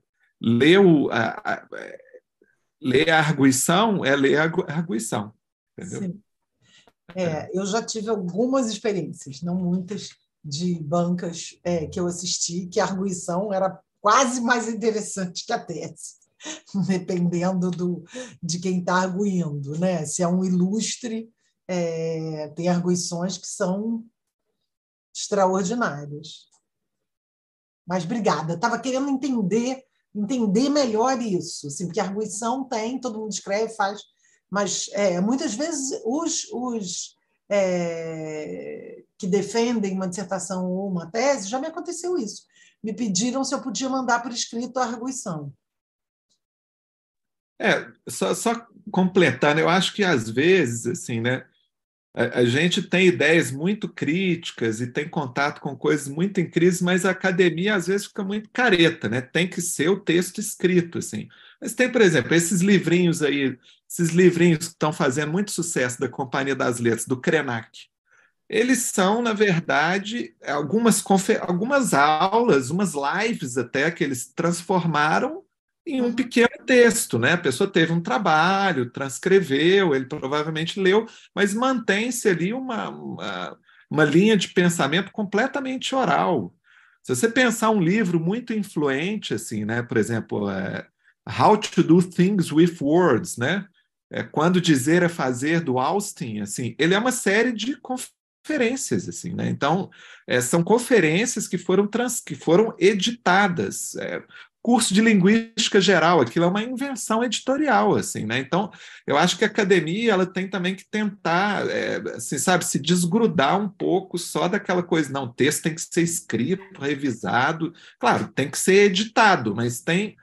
a arguição é ler a arguição, entendeu? Sim. Eu já tive algumas experiências, não muitas, de bancas que eu assisti, que a arguição era quase mais interessante que a tese, dependendo de quem está arguindo, né? Se é um ilustre, tem arguições que são extraordinárias. Mas obrigada, estava querendo entender melhor isso, assim, porque a arguição tem, todo mundo escreve, faz, mas muitas vezes os que defendem uma dissertação ou uma tese, já me aconteceu isso. Me pediram se eu podia mandar por escrito a arguição. Só completando, eu acho que às vezes, assim, né, a gente tem ideias muito críticas e tem contato com coisas muito incríveis, mas a academia às vezes fica muito careta, né? Tem que ser o texto escrito, assim. Mas tem, por exemplo, esses livrinhos que estão fazendo muito sucesso da Companhia das Letras, do Krenak. Eles são, na verdade, algumas aulas, umas lives até, que eles transformaram em um pequeno texto, né? A pessoa teve um trabalho, transcreveu, ele provavelmente leu, mas mantém-se ali uma linha de pensamento completamente oral. Se você pensar um livro muito influente, assim, né? Por exemplo, How to Do Things with Words, né? Quando Dizer é Fazer, do Austin, assim, ele é uma série de conferências, assim, né? Então, são conferências que foram editadas. Curso de linguística geral, aquilo é uma invenção editorial, assim, né? Então, eu acho que a academia ela tem também que tentar, assim, sabe, se desgrudar um pouco só daquela coisa, não, o texto tem que ser escrito, revisado, claro, tem que ser editado, mas tem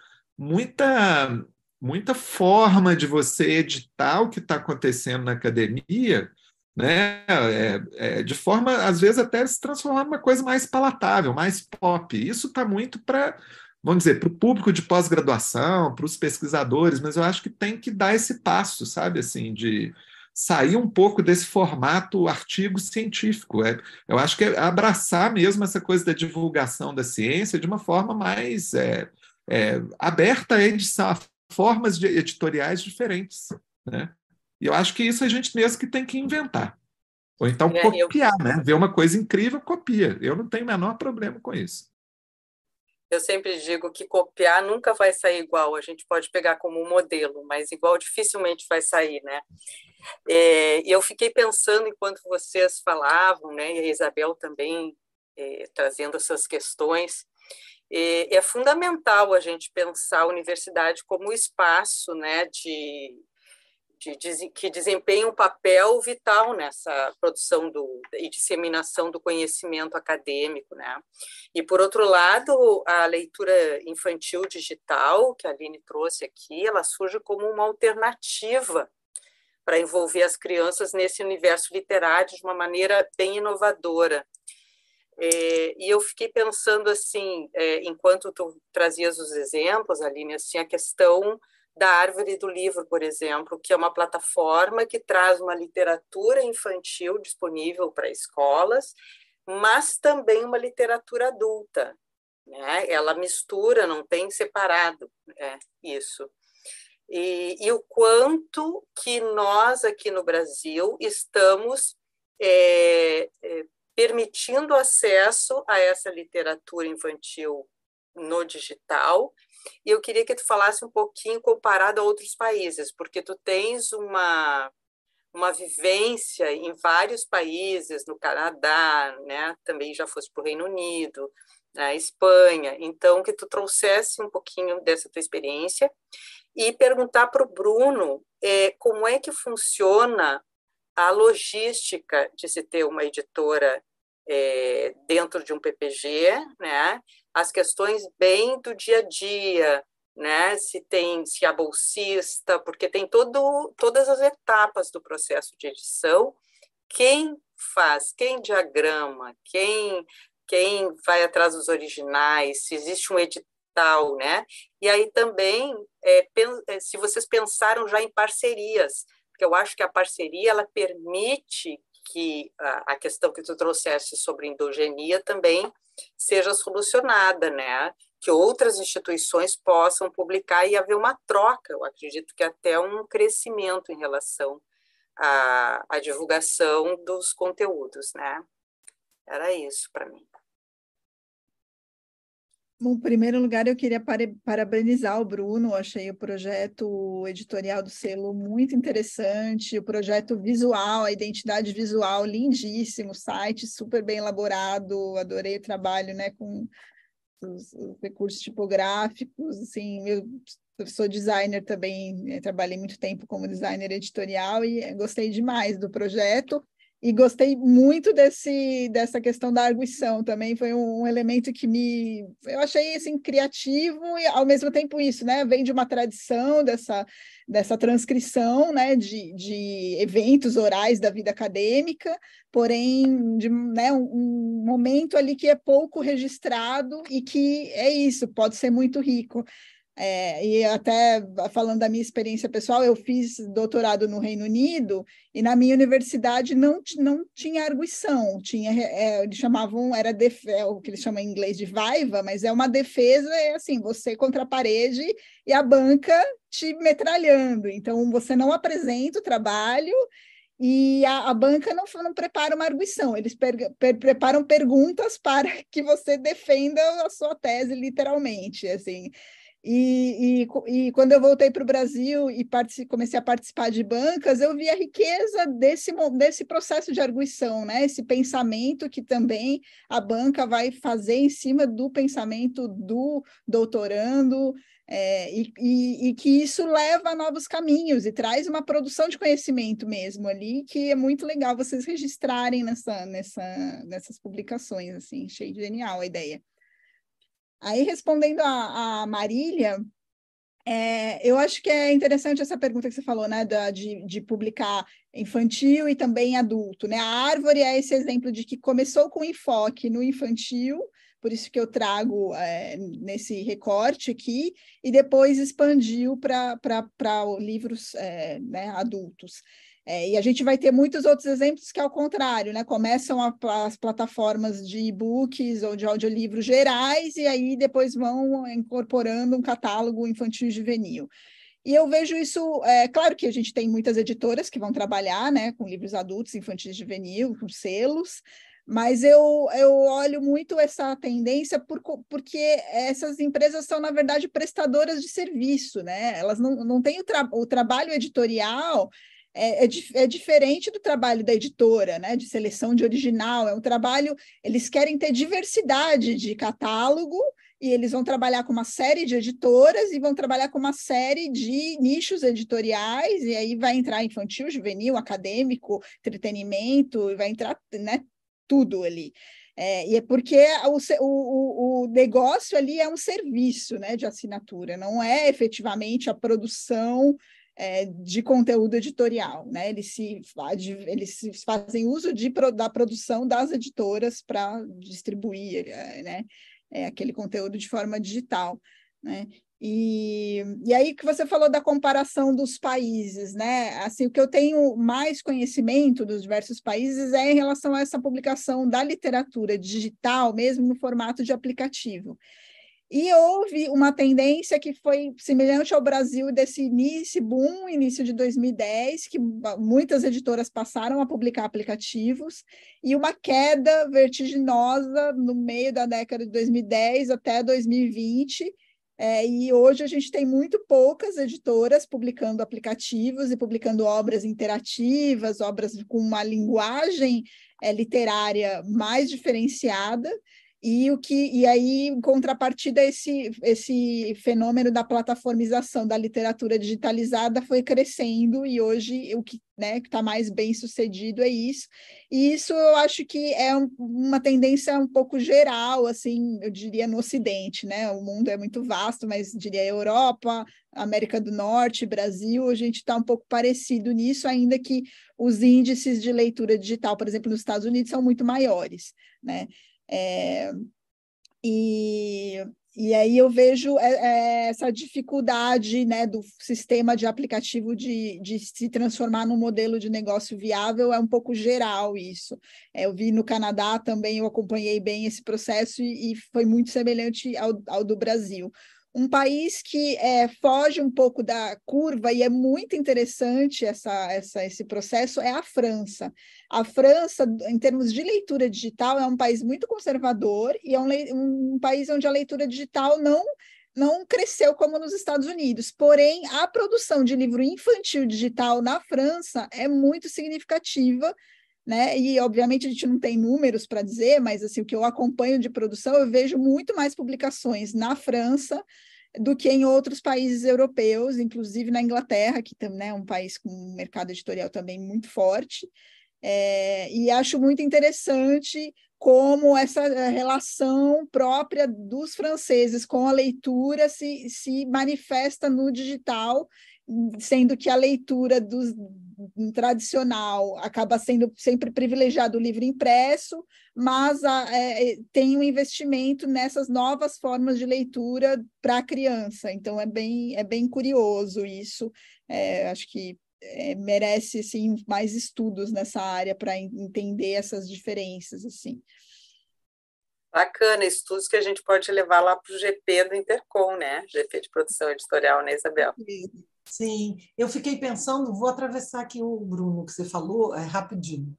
muita forma de você editar o que está acontecendo na academia, né? De forma, às vezes, até se transformar numa coisa mais palatável, mais pop. Isso está muito para, vamos dizer, para o público de pós-graduação, para os pesquisadores, mas eu acho que tem que dar esse passo, sabe, assim, de sair um pouco desse formato artigo científico. Eu acho que é abraçar mesmo essa coisa da divulgação da ciência de uma forma mais aberta à edição, a formas editoriais diferentes, né? E eu acho que isso a gente mesmo que tem que inventar. Ou então copiar, né? Ver uma coisa incrível, copia. Eu não tenho o menor problema com isso. Eu sempre digo que copiar nunca vai sair igual. A gente pode pegar como um modelo, mas igual dificilmente vai sair, né? E eu fiquei pensando enquanto vocês falavam, né? E a Isabel também trazendo essas questões. É fundamental a gente pensar a universidade como espaço, né, que desempenha um papel vital nessa produção e disseminação do conhecimento acadêmico, né? E, por outro lado, a leitura infantil digital, que a Aline trouxe aqui, ela surge como uma alternativa para envolver as crianças nesse universo literário de uma maneira bem inovadora. E eu fiquei pensando assim, enquanto tu trazias os exemplos, Aline, assim, a questão da Árvore do Livro, por exemplo, que é uma plataforma que traz uma literatura infantil disponível para escolas, mas também uma literatura adulta, né? Ela mistura, não tem separado, isso. E o quanto que nós aqui no Brasil estamos permitindo acesso a essa literatura infantil no digital. E eu queria que tu falasse um pouquinho comparado a outros países, porque tu tens uma vivência em vários países, no Canadá, né? Também já foste para o Reino Unido, na Espanha, então que tu trouxesse um pouquinho dessa tua experiência e perguntar para o Bruno como é que funciona a logística de se ter uma editora dentro de um PPG, né? As questões bem do dia a dia, né? Se há bolsista, porque tem todas as etapas do processo de edição. Quem faz, quem diagrama, quem vai atrás dos originais, se existe um edital, né? E aí também, se vocês pensaram já em parcerias, porque eu acho que a parceria ela permite que a questão que tu trouxeste sobre endogenia também seja solucionada, né? Que outras instituições possam publicar e haver uma troca. Eu acredito que até um crescimento em relação à divulgação dos conteúdos, né? Era isso para mim. Bom, em primeiro lugar, eu queria parabenizar o Bruno, achei o projeto editorial do selo muito interessante, o projeto visual, a identidade visual, lindíssimo, site super bem elaborado, adorei o trabalho, né, com os recursos tipográficos, assim, eu sou designer também, trabalhei muito tempo como designer editorial e gostei demais do projeto. E gostei muito dessa questão da arguição também, foi um elemento que eu achei assim, criativo e ao mesmo tempo isso, né? Vem de uma tradição dessa transcrição, né? de eventos orais da vida acadêmica, porém de um momento ali que é pouco registrado e que é isso, pode ser muito rico. E até falando da minha experiência pessoal, eu fiz doutorado no Reino Unido e na minha universidade não tinha arguição, eles chamavam, o que eles chamam em inglês de vaiva, mas é uma defesa, assim, você contra a parede e a banca te metralhando, então você não apresenta o trabalho e a banca não prepara uma arguição, eles preparam perguntas para que você defenda a sua tese literalmente, assim. E quando eu voltei para o Brasil e comecei a participar de bancas, eu vi a riqueza desse processo de arguição, né? Esse pensamento que também a banca vai fazer em cima do pensamento do doutorando, e que isso leva a novos caminhos e traz uma produção de conhecimento mesmo ali, que é muito legal vocês registrarem nessas publicações, assim, achei genial a ideia. Aí, respondendo a Marília, eu acho que é interessante essa pergunta que você falou, né, de publicar infantil e também adulto, né? A Árvore é esse exemplo de que começou com enfoque no infantil, por isso que eu trago nesse recorte aqui, e depois expandiu para livros né, adultos. E a gente vai ter muitos outros exemplos que, ao contrário, né, começam as plataformas de e-books ou de audiolivros gerais e aí depois vão incorporando um catálogo infantil e juvenil. E eu vejo isso, claro que a gente tem muitas editoras que vão trabalhar, né, com livros adultos, infantis e juvenil, com selos, mas eu olho muito essa tendência porque essas empresas são, na verdade, prestadoras de serviço, né? Elas não têm o trabalho editorial. É diferente do trabalho da editora, né, de seleção de original, é um trabalho, eles querem ter diversidade de catálogo, e eles vão trabalhar com uma série de editoras e vão trabalhar com uma série de nichos editoriais, e aí vai entrar infantil, juvenil, acadêmico, entretenimento, e vai entrar, né, tudo ali. E é porque o negócio ali é um serviço, né, de assinatura, não é efetivamente a produção de conteúdo editorial, né? Eles fazem uso da produção das editoras para distribuir, né? Aquele conteúdo de forma digital, né? E aí que você falou da comparação dos países, né? Assim, o que eu tenho mais conhecimento dos diversos países é em relação a essa publicação da literatura digital, mesmo no formato de aplicativo. E houve uma tendência que foi semelhante ao Brasil desse boom, início de 2010, que muitas editoras passaram a publicar aplicativos, e uma queda vertiginosa no meio da década de 2010 até 2020, e hoje a gente tem muito poucas editoras publicando aplicativos e publicando obras interativas, obras com uma linguagem literária mais diferenciada. E aí, em contrapartida, esse fenômeno da plataformização da literatura digitalizada foi crescendo, e hoje o que está mais bem sucedido é isso. E isso eu acho que é uma tendência um pouco geral, assim, eu diria, no Ocidente, né? O mundo é muito vasto, mas diria Europa, América do Norte, Brasil, a gente está um pouco parecido nisso, ainda que os índices de leitura digital, por exemplo, nos Estados Unidos, são muito maiores, né? E aí eu vejo essa dificuldade, né, do sistema de aplicativo de se transformar num modelo de negócio viável, é um pouco geral isso. Eu vi no Canadá também, eu acompanhei bem esse processo e foi muito semelhante ao do Brasil. Um país que foge um pouco da curva, e é muito interessante esse processo, é a França. A França, em termos de leitura digital, é um país muito conservador e é um país onde a leitura digital não cresceu como nos Estados Unidos. Porém, a produção de livro infantil digital na França é muito significativa, né? E, obviamente, a gente não tem números para dizer, mas assim, o que eu acompanho de produção, eu vejo muito mais publicações na França do que em outros países europeus, inclusive na Inglaterra, que também é um país com um mercado editorial também muito forte. E acho muito interessante como essa relação própria dos franceses com a leitura se manifesta no digital, sendo que a leitura tradicional acaba sendo sempre privilegiado o livro impresso, mas tem um investimento nessas novas formas de leitura para a criança. Então, é bem curioso isso. Acho que merece assim, mais estudos nessa área para entender essas diferenças. Assim. Bacana, estudos que a gente pode levar lá para o GP do Intercom, né? GP de Produção Editorial, né, Isabel? Sim, eu fiquei pensando, vou atravessar aqui o Bruno, que você falou, rapidinho,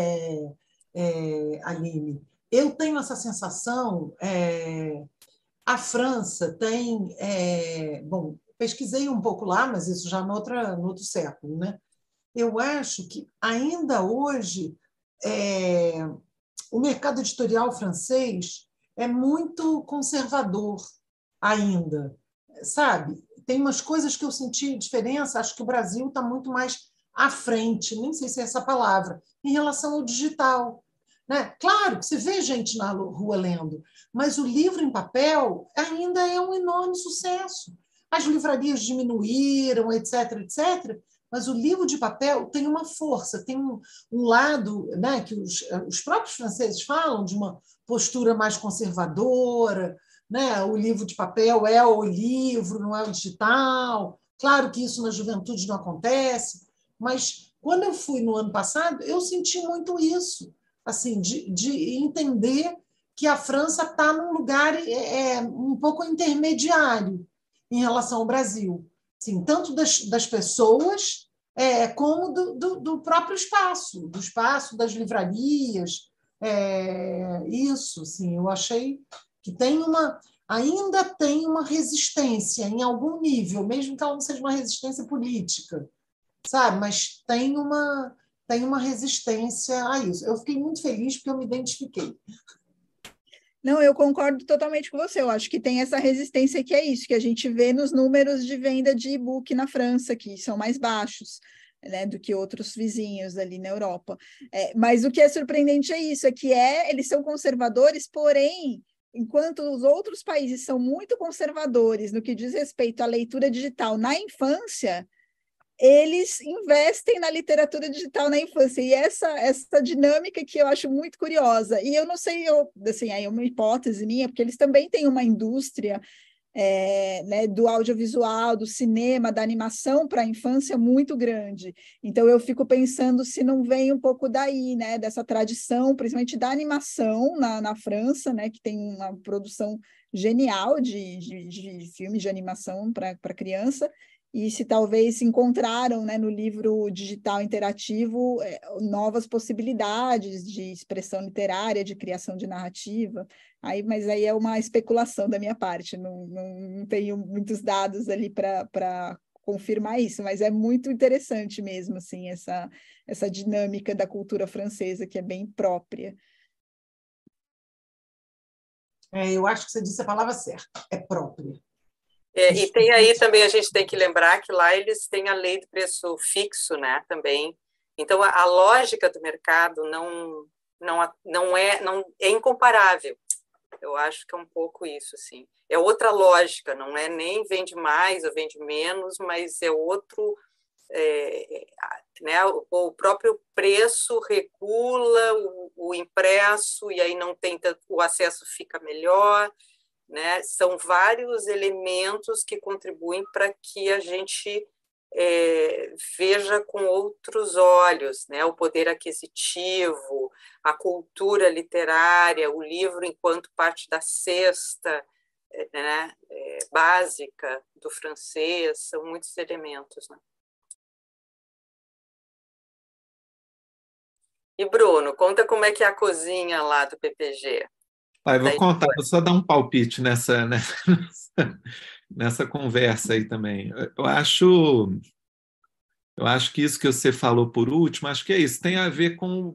Aline. Eu tenho essa sensação, a França tem... bom, pesquisei um pouco lá, mas isso já no outro século, né? Eu acho que ainda hoje o mercado editorial francês é muito conservador ainda, sabe? Tem umas coisas que eu senti diferença, acho que o Brasil está muito mais à frente, nem sei se é essa palavra, em relação ao digital. Né? Claro que você vê gente na rua lendo, mas o livro em papel ainda é um enorme sucesso. As livrarias diminuíram, etc., etc., mas o livro de papel tem uma força, tem um lado, né, que os próprios franceses falam de uma postura mais conservadora, né? O livro de papel é o livro, não é o digital. Claro que isso na juventude não acontece, mas quando eu fui no ano passado, eu senti muito isso, assim, de entender que a França está num lugar um pouco intermediário em relação ao Brasil. Assim, tanto das pessoas como do próprio espaço, do espaço das livrarias. Isso, assim, eu achei que ainda tem uma resistência em algum nível, mesmo que ela não seja uma resistência política, sabe? Mas tem uma resistência a isso. Eu fiquei muito feliz porque eu me identifiquei. Não, eu concordo totalmente com você. Eu acho que tem essa resistência que é isso, que a gente vê nos números de venda de e-book na França, que são mais baixos, né, do que outros vizinhos ali na Europa. Mas o que é surpreendente é isso, é que eles são conservadores, porém, enquanto os outros países são muito conservadores no que diz respeito à leitura digital na infância, eles investem na literatura digital na infância, e essa dinâmica que eu acho muito curiosa. E eu não sei, assim, aí é uma hipótese minha, porque eles também têm uma indústria né, do audiovisual, do cinema, da animação para a infância muito grande. Então, eu fico pensando se não vem um pouco daí, né, dessa tradição, principalmente da animação na França, né, que tem uma produção genial de filmes de animação para criança, e se talvez encontraram, né, no livro digital interativo novas possibilidades de expressão literária, de criação de narrativa. Mas aí é uma especulação da minha parte, não tenho muitos dados ali para confirmar isso, mas é muito interessante mesmo, assim, essa dinâmica da cultura francesa, que é bem própria. Eu acho que você disse a palavra certa, é própria. E tem aí também, a gente tem que lembrar que lá eles têm a lei do preço fixo, né, também. Então, a lógica do mercado não é incomparável. Eu acho que é um pouco isso, assim. É outra lógica, não é nem vende mais ou vende menos, mas é outro... né, o próprio preço regula o impresso, e aí não tem o acesso fica melhor, né? São vários elementos que contribuem para que a gente veja com outros olhos, né? O poder aquisitivo, a cultura literária, o livro enquanto parte da cesta, né? Básica do francês, são muitos elementos, né? E, Bruno, conta como é que é a cozinha lá do PPG. Eu vou contar, vou só dar um palpite nessa conversa aí também. Eu acho que isso que você falou por último, acho que é isso, tem a ver com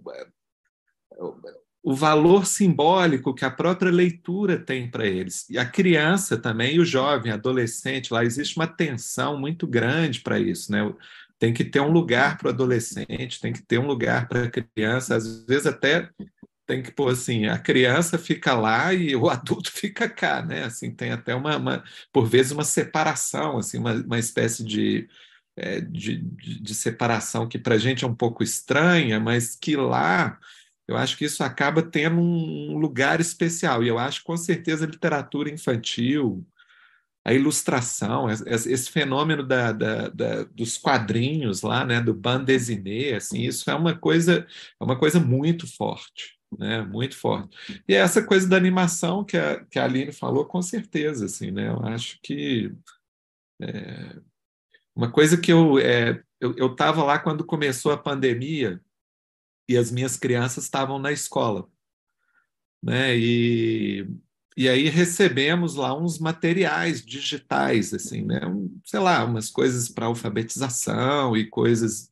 o valor simbólico que a própria leitura tem para eles. E a criança também, e o jovem, adolescente, lá existe uma tensão muito grande para isso, né? Tem que ter um lugar para o adolescente, tem que ter um lugar para a criança, às vezes até tem que pôr assim, a criança fica lá e o adulto fica cá, né? Assim, tem até por vezes uma separação, assim, uma espécie de separação que para a gente é um pouco estranha, mas que lá eu acho que isso acaba tendo um lugar especial. E eu acho com certeza a literatura infantil, a ilustração, esse fenômeno dos quadrinhos lá, né, do bande dessinée, assim, isso é uma coisa muito forte, né, muito forte. E essa coisa da animação que a Aline falou, com certeza, assim, né, eu acho que uma coisa que eu estava lá quando começou a pandemia e as minhas crianças estavam na escola, né, e E aí recebemos lá uns materiais digitais, assim, né? Sei lá, umas coisas para alfabetização e coisas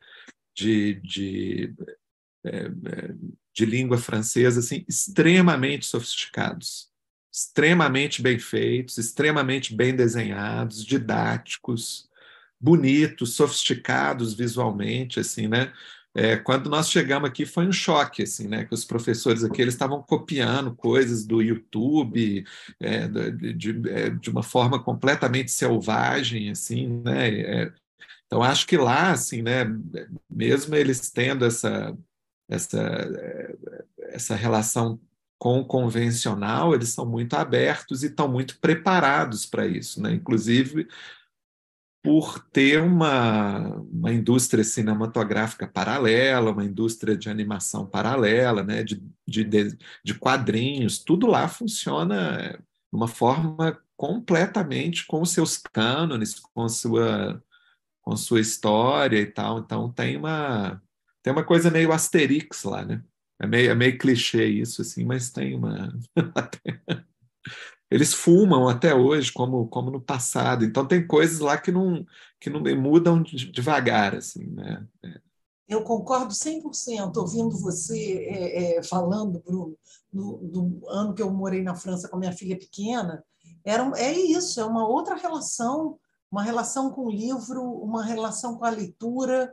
de língua francesa, assim, extremamente sofisticados, extremamente bem feitos, extremamente bem desenhados, didáticos, bonitos, sofisticados visualmente, assim, né? Quando nós chegamos aqui foi um choque, assim, né? Que os professores aqui eles estavam copiando coisas do YouTube de uma forma completamente selvagem, assim, né? Então acho que lá, assim, né? Mesmo eles tendo essa, essa relação com o convencional, eles são muito abertos e estão muito preparados para isso, né? Inclusive por ter uma indústria cinematográfica paralela, uma indústria de animação paralela, né? de quadrinhos, tudo lá funciona de uma forma completamente com os seus cânones, com sua história e tal. Então tem uma coisa meio Asterix lá, né? É meio clichê isso, assim, mas tem uma. Eles fumam até hoje, como no passado. Então tem coisas lá que não mudam devagar, assim, né? Eu concordo 100%, ouvindo você falando, Bruno, do ano que eu morei na França com a minha filha pequena. É isso, é uma relação com o livro, uma relação com a leitura,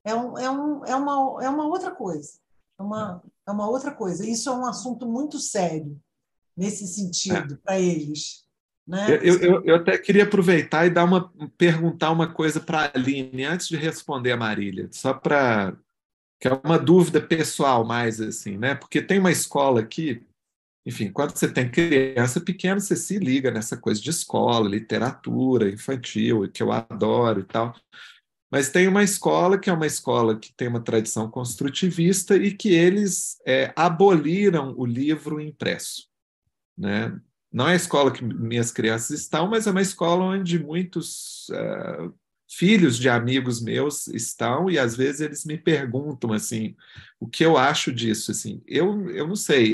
é uma outra coisa. É uma outra coisa. Isso é um assunto muito sério, nesse É. sentido, para eles. Né? Eu até queria aproveitar e perguntar uma coisa para a Aline, antes de responder a Marília, só para que é uma dúvida pessoal mais assim, né? Porque tem uma escola aqui, enfim, quando você tem criança pequena, você se liga nessa coisa de escola, literatura infantil, que eu adoro e tal. Mas tem uma escola que é uma escola que tem uma tradição construtivista e que eles aboliram o livro impresso, né? Não é a escola que minhas crianças estão, mas é uma escola onde muitos filhos de amigos meus estão e às vezes eles me perguntam assim, o que eu acho disso, assim. Eu não sei,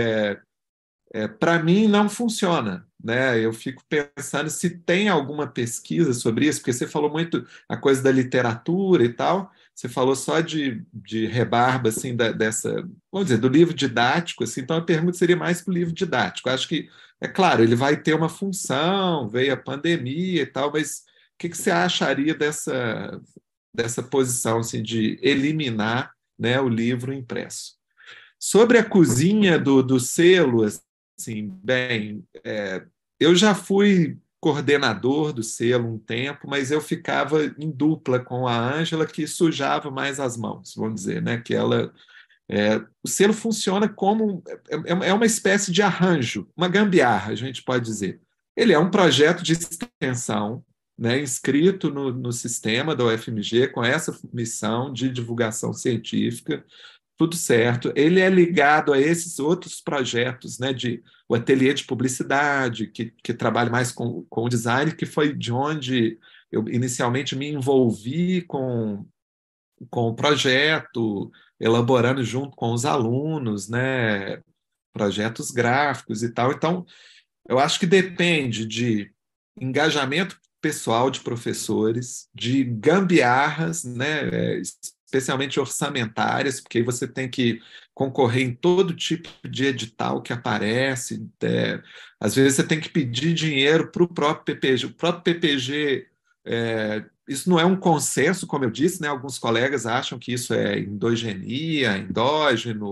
para mim não funciona, né? Eu fico pensando se tem alguma pesquisa sobre isso, porque você falou muito a coisa da literatura e tal, você falou só de rebarba assim dessa, vamos dizer, do livro didático, assim. Então a pergunta seria mais para o livro didático. Acho que é claro, ele vai ter uma função, veio a pandemia e tal, mas o que você acharia dessa posição assim, de eliminar, né, o livro impresso? Sobre a cozinha do selo, assim, bem, eu já fui coordenador do selo um tempo, mas eu ficava em dupla com a Ângela, que sujava mais as mãos, vamos dizer, né? Que ela, o selo funciona como uma espécie de arranjo, uma gambiarra, a gente pode dizer. Ele é um projeto de extensão, né, inscrito no sistema da UFMG com essa missão de divulgação científica. Tudo certo. Ele é ligado a esses outros projetos, né, o ateliê de publicidade, que trabalha mais com o design, que foi de onde eu inicialmente me envolvi com o projeto, elaborando junto com os alunos, né, projetos gráficos e tal. Então, eu acho que depende de engajamento pessoal de professores, de gambiarras, né, especialmente orçamentárias, porque aí você tem que concorrer em todo tipo de edital que aparece. Às vezes você tem que pedir dinheiro para o próprio PPG. O próprio PPG, isso não é um consenso, como eu disse, né? Alguns colegas acham que isso é endogenia, endógeno,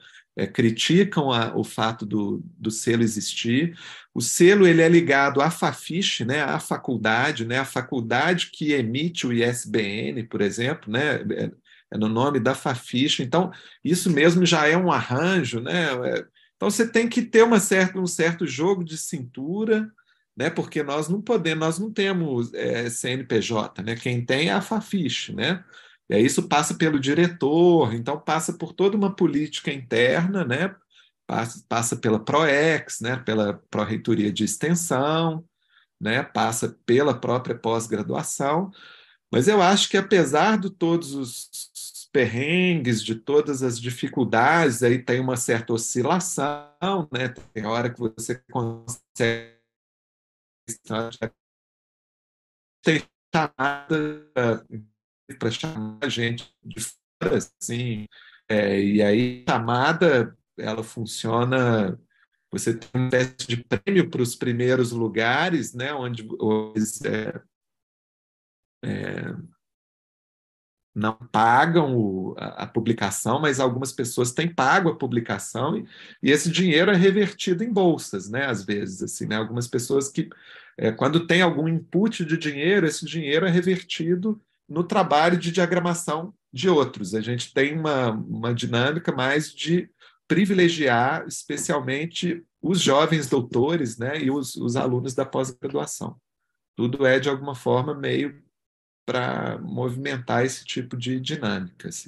criticam o fato do selo existir. O selo ele é ligado à Fafiche, né, à faculdade, né, a faculdade que emite o ISBN, por exemplo, né, no nome da Fafiche. Então, isso mesmo já é um arranjo, né? Então, você tem que ter um certo jogo de cintura, né, porque nós não temos CNPJ, né? Quem tem é a Fafiche, né? E aí isso passa pelo diretor, então passa por toda uma política interna, né? Passa pela PROEX, né? Pela Pró-Reitoria de Extensão, né? Passa pela própria pós-graduação, mas eu acho que apesar de todos perrengues, de todas as dificuldades, aí tem uma certa oscilação, né? Tem hora que você consegue, tem chamada para chamar a gente de fora, assim, e aí a chamada, ela funciona, você tem uma espécie de prêmio para os primeiros lugares, né, onde não pagam a publicação, mas algumas pessoas têm pago a publicação e esse dinheiro é revertido em bolsas, né, às vezes, assim, né, algumas pessoas que, quando tem algum input de dinheiro, esse dinheiro é revertido no trabalho de diagramação de outros. A gente tem uma dinâmica mais de privilegiar especialmente os jovens doutores, né, e os alunos da pós-graduação. Tudo é, de alguma forma, meio para movimentar esse tipo de dinâmica, assim.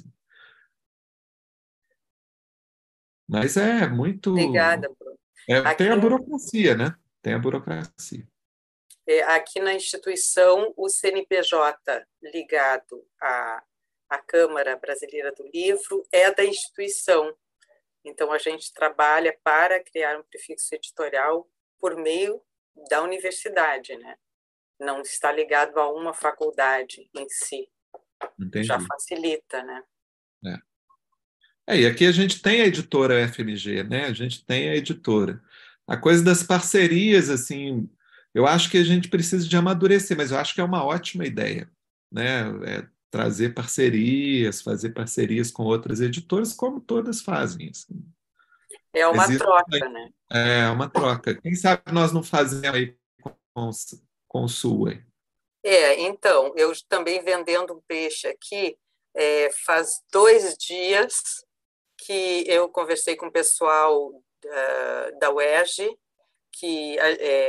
Mas é muito... Obrigada, Bruno. Tem a burocracia, né? Tem a burocracia. Aqui na instituição, o CNPJ ligado à Câmara Brasileira do Livro é da instituição. Então, a gente trabalha para criar um prefixo editorial por meio da universidade, né? Não está ligado a uma faculdade em si. Entendi. Já facilita, né? E aqui a gente tem a editora FMG, né? A gente tem a editora. A coisa das parcerias, assim, eu acho que a gente precisa de amadurecer, mas eu acho que é uma ótima ideia, né? Trazer parcerias, fazer parcerias com outras editoras, como todas fazem. Assim. É uma troca, né? É uma troca. Quem sabe nós não fazemos aí com o Sul. Aí. Então, eu também vendendo um peixe aqui, faz 2 dias que eu conversei com o pessoal da UERJ, que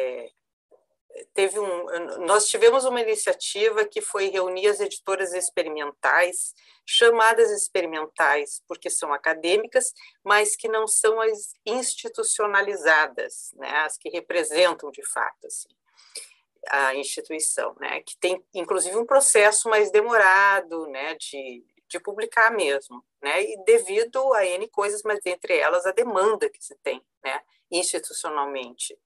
nós tivemos uma iniciativa que foi reunir as editoras experimentais, chamadas experimentais, porque são acadêmicas, mas que não são as institucionalizadas, né, as que representam, de fato, assim, a instituição, né, que tem, inclusive, um processo mais demorado, né, de publicar mesmo, né, e devido a N coisas, mas entre elas a demanda que se tem, né, institucionalmente.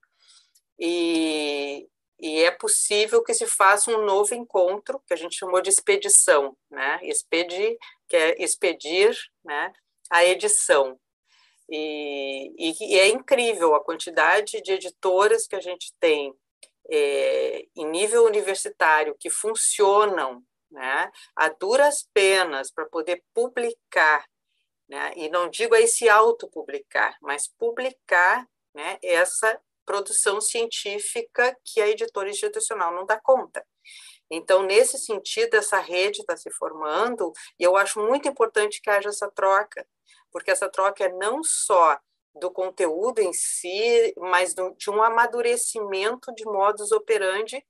E é possível que se faça um novo encontro, que a gente chamou de expedição, né, que é expedir, né, a edição. E é incrível a quantidade de editoras que a gente tem em nível universitário que funcionam, né, a duras penas para poder publicar, né, e não digo aí se autopublicar, mas publicar, né, essa produção científica que a editora institucional não dá conta. Então, nesse sentido, essa rede está se formando e eu acho muito importante que haja essa troca, porque essa troca é não só do conteúdo em si, mas de um amadurecimento de modus operandi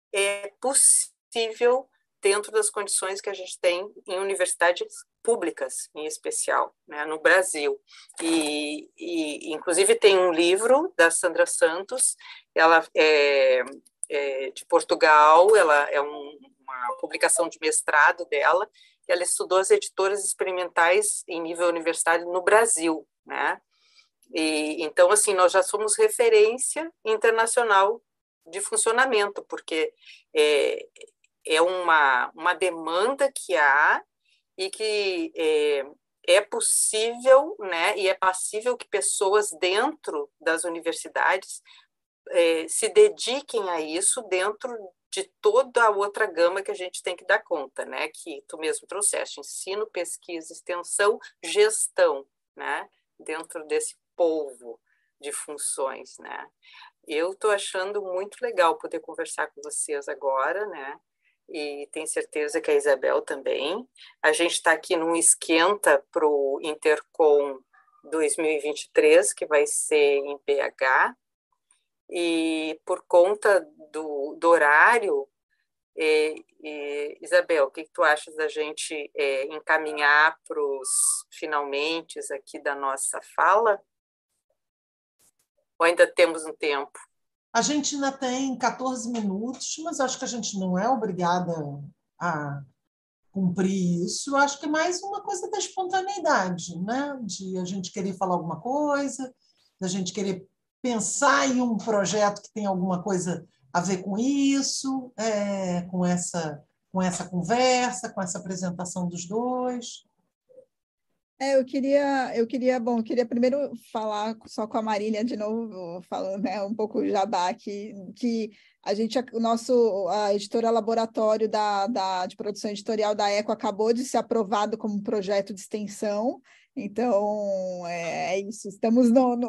possível dentro das condições que a gente tem em universidades públicas, em especial, né, no Brasil. E, inclusive, tem um livro da Sandra Santos, ela é de Portugal, ela é uma publicação de mestrado dela, e ela estudou as editoras experimentais em nível universitário no Brasil, né? E, então, assim, nós já somos referência internacional de funcionamento, porque é uma demanda que há e que é possível, né, e é passível que pessoas dentro das universidades se dediquem a isso dentro de toda a outra gama que a gente tem que dar conta, né, que tu mesmo trouxeste, ensino, pesquisa, extensão, gestão, né, dentro desse polvo de funções, né. Eu estou achando muito legal poder conversar com vocês agora, né, e tenho certeza que a Isabel também. A gente está aqui num esquenta para o Intercom 2023, que vai ser em BH, e por conta do horário, Isabel, o que tu achas da gente encaminhar para os finalmente aqui da nossa fala? Ou ainda temos um tempo? A gente ainda tem 14 minutos, mas acho que a gente não é obrigada a cumprir isso. Eu acho que é mais uma coisa da espontaneidade, né? De a gente querer falar alguma coisa, da gente querer pensar em um projeto que tem alguma coisa a ver com isso, com essa conversa, com essa apresentação dos dois. Eu queria primeiro falar só com a Marília de novo, falando, né, um pouco o jabá aqui, que a editora Laboratório de Produção Editorial da ECO acabou de ser aprovado como projeto de extensão, então é isso, estamos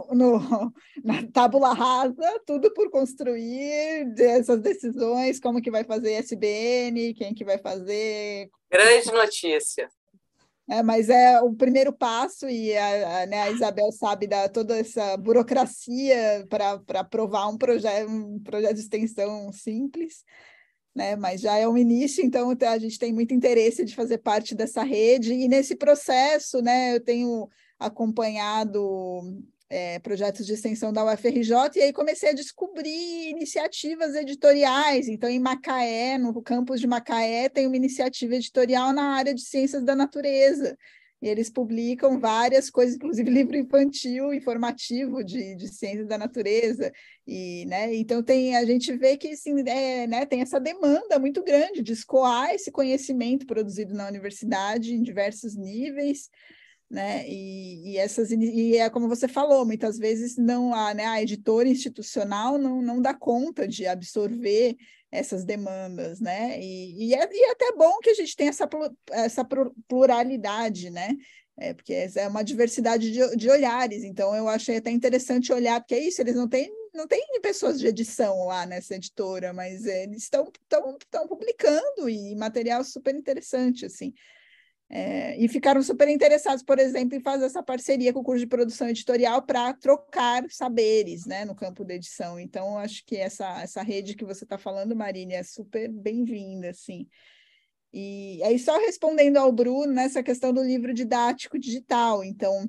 na tábula rasa, tudo por construir, essas decisões, como que vai fazer SBN, quem que vai fazer... Grande notícia. Mas é o primeiro passo, e né, a Isabel sabe toda essa burocracia para aprovar um projeto de extensão simples, né? Mas já é um início, então a gente tem muito interesse de fazer parte dessa rede, e nesse processo, né, eu tenho acompanhado projetos de extensão da UFRJ, e aí comecei a descobrir iniciativas editoriais. Então, em Macaé, no campus de Macaé, tem uma iniciativa editorial na área de ciências da natureza, e eles publicam várias coisas, inclusive livro infantil informativo de ciências da natureza, e, né, então a gente vê que assim, né, tem essa demanda muito grande de escoar esse conhecimento produzido na universidade em diversos níveis, né? E é como você falou, muitas vezes não né, a editora institucional não dá conta de absorver essas demandas, né? E é até bom que a gente tenha essa pluralidade, né? Porque é uma diversidade de olhares, então eu achei até interessante olhar, porque é isso, eles não têm pessoas de edição lá nessa editora, mas eles estão publicando, e material super interessante, assim. E ficaram super interessados, por exemplo, em fazer essa parceria com o curso de produção editorial para trocar saberes, né, no campo da edição. Então, acho que essa rede que você está falando, Marine, é super bem-vinda, assim. E aí, só respondendo ao Bruno, nessa questão do livro didático digital. Então,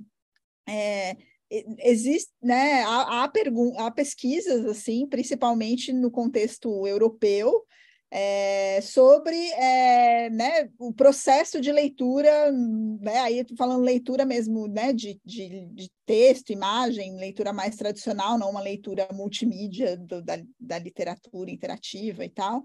existe, né, há pesquisas, assim, principalmente no contexto europeu, sobre né, o processo de leitura, né, aí eu estou falando leitura mesmo, né, de texto, imagem, leitura mais tradicional, não uma leitura multimídia da literatura interativa e tal,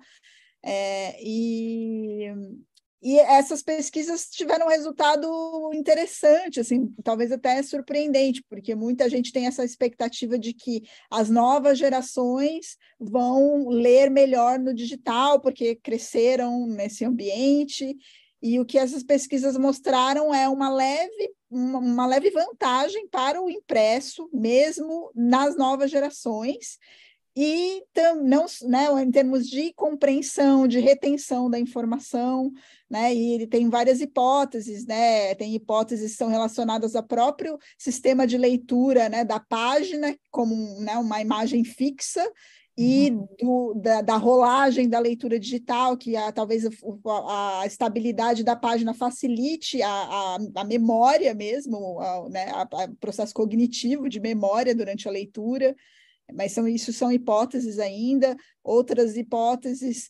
e essas pesquisas tiveram um resultado interessante, assim, talvez até surpreendente, porque muita gente tem essa expectativa de que as novas gerações vão ler melhor no digital, porque cresceram nesse ambiente, e o que essas pesquisas mostraram é uma leve vantagem para o impresso, mesmo nas novas gerações, e não, né, em termos de compreensão, de retenção da informação, né, e ele tem várias hipóteses, né, tem hipóteses que são relacionadas ao próprio sistema de leitura, né, da página como né, uma imagem fixa, e da rolagem da leitura digital, que talvez a estabilidade da página facilite a memória mesmo, né, o processo cognitivo de memória durante a leitura. Mas isso são hipóteses ainda. Outras hipóteses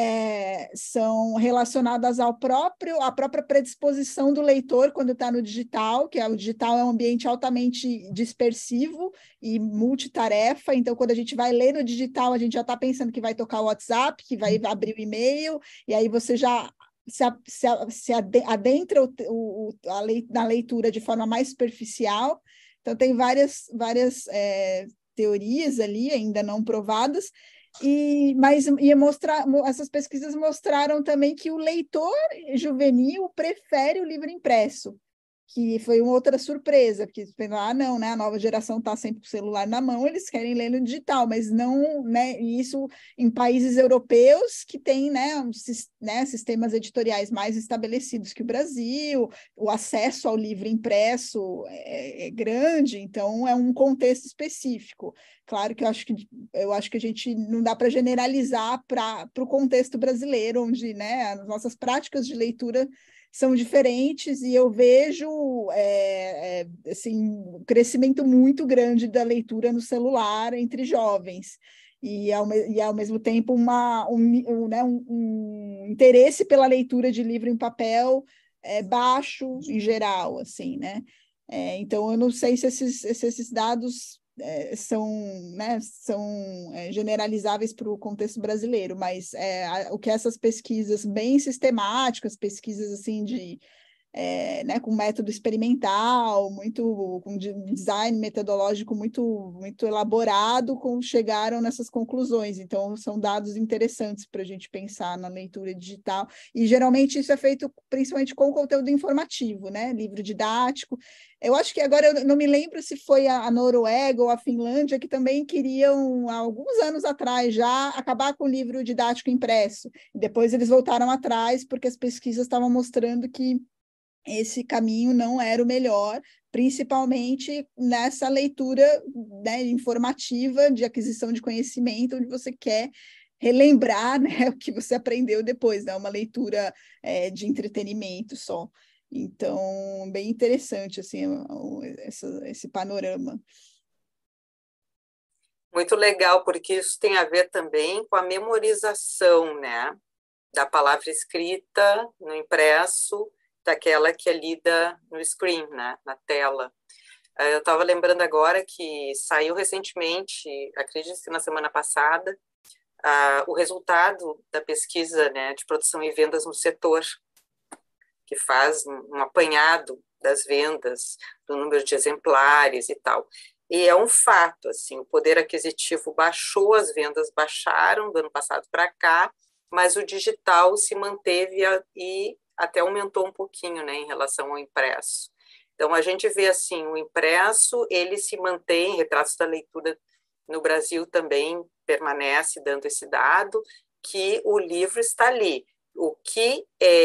são relacionadas à própria predisposição do leitor quando está no digital, que o digital é um ambiente altamente dispersivo e multitarefa, então quando a gente vai ler no digital, a gente já está pensando que vai tocar o WhatsApp, que vai abrir o e-mail, e aí você já se adentra na leitura de forma mais superficial. Então tem várias teorias ali, ainda não provadas, mas essas pesquisas mostraram também que o leitor juvenil prefere o livro impresso, que foi uma outra surpresa, porque não, né, a nova geração está sempre com o celular na mão, eles querem ler no digital, mas não, né, isso em países europeus que têm, né, sistemas editoriais mais estabelecidos que o Brasil, o acesso ao livro impresso é grande, então é um contexto específico. Claro que eu acho que a gente não dá para generalizar para o contexto brasileiro, onde, né, as nossas práticas de leitura são diferentes, e eu vejo assim, um crescimento muito grande da leitura no celular entre jovens. e ao mesmo tempo um interesse pela leitura de livro em papel baixo em geral, assim, né? Então, eu não sei se esses dados são generalizáveis para o contexto brasileiro, mas o que essas pesquisas bem sistemáticas, pesquisas assim com método experimental, com design metodológico muito elaborado, chegaram nessas conclusões. Então, são dados interessantes para a gente pensar na leitura digital. E, geralmente, isso é feito principalmente com conteúdo informativo, né? Livro didático. Eu acho que agora, eu não me lembro se foi a Noruega ou a Finlândia, que também queriam, há alguns anos atrás, já acabar com o livro didático impresso. Depois eles voltaram atrás, porque as pesquisas estavam mostrando que esse caminho não era o melhor, principalmente nessa leitura, né, informativa de aquisição de conhecimento, onde você quer relembrar, né, o que você aprendeu depois, né, uma leitura de entretenimento só. Então, bem interessante assim, esse panorama. Muito legal, porque isso tem a ver também com a memorização, né, da palavra escrita no impresso, daquela que é lida no screen, né, na tela. Eu estava lembrando agora que saiu recentemente, acredito que na semana passada, o resultado da pesquisa, né, de produção e vendas no setor, que faz um apanhado das vendas, do número de exemplares e tal. E é um fato, assim, o poder aquisitivo baixou, as vendas baixaram do ano passado para cá, mas o digital se manteve e até aumentou um pouquinho, né, em relação ao impresso. Então, a gente vê, assim, o impresso, ele se mantém, Retratos da Leitura no Brasil também permanece dando esse dado, que o livro está ali. O que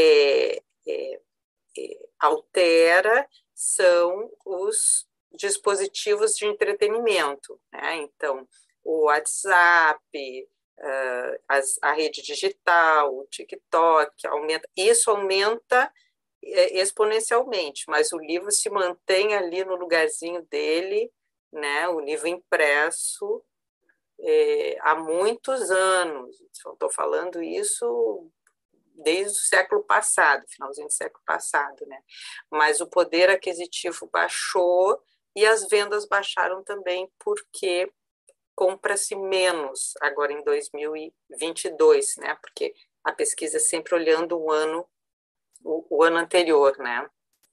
altera são os dispositivos de entretenimento, né? Então, o WhatsApp, a rede digital, o TikTok, isso aumenta exponencialmente, mas o livro se mantém ali no lugarzinho dele, né? O livro impresso há muitos anos. Estou falando isso desde o século passado, finalzinho do século passado, né? Mas o poder aquisitivo baixou e as vendas baixaram também porque compra-se menos agora em 2022, né? Porque a pesquisa é sempre olhando o ano anterior, né?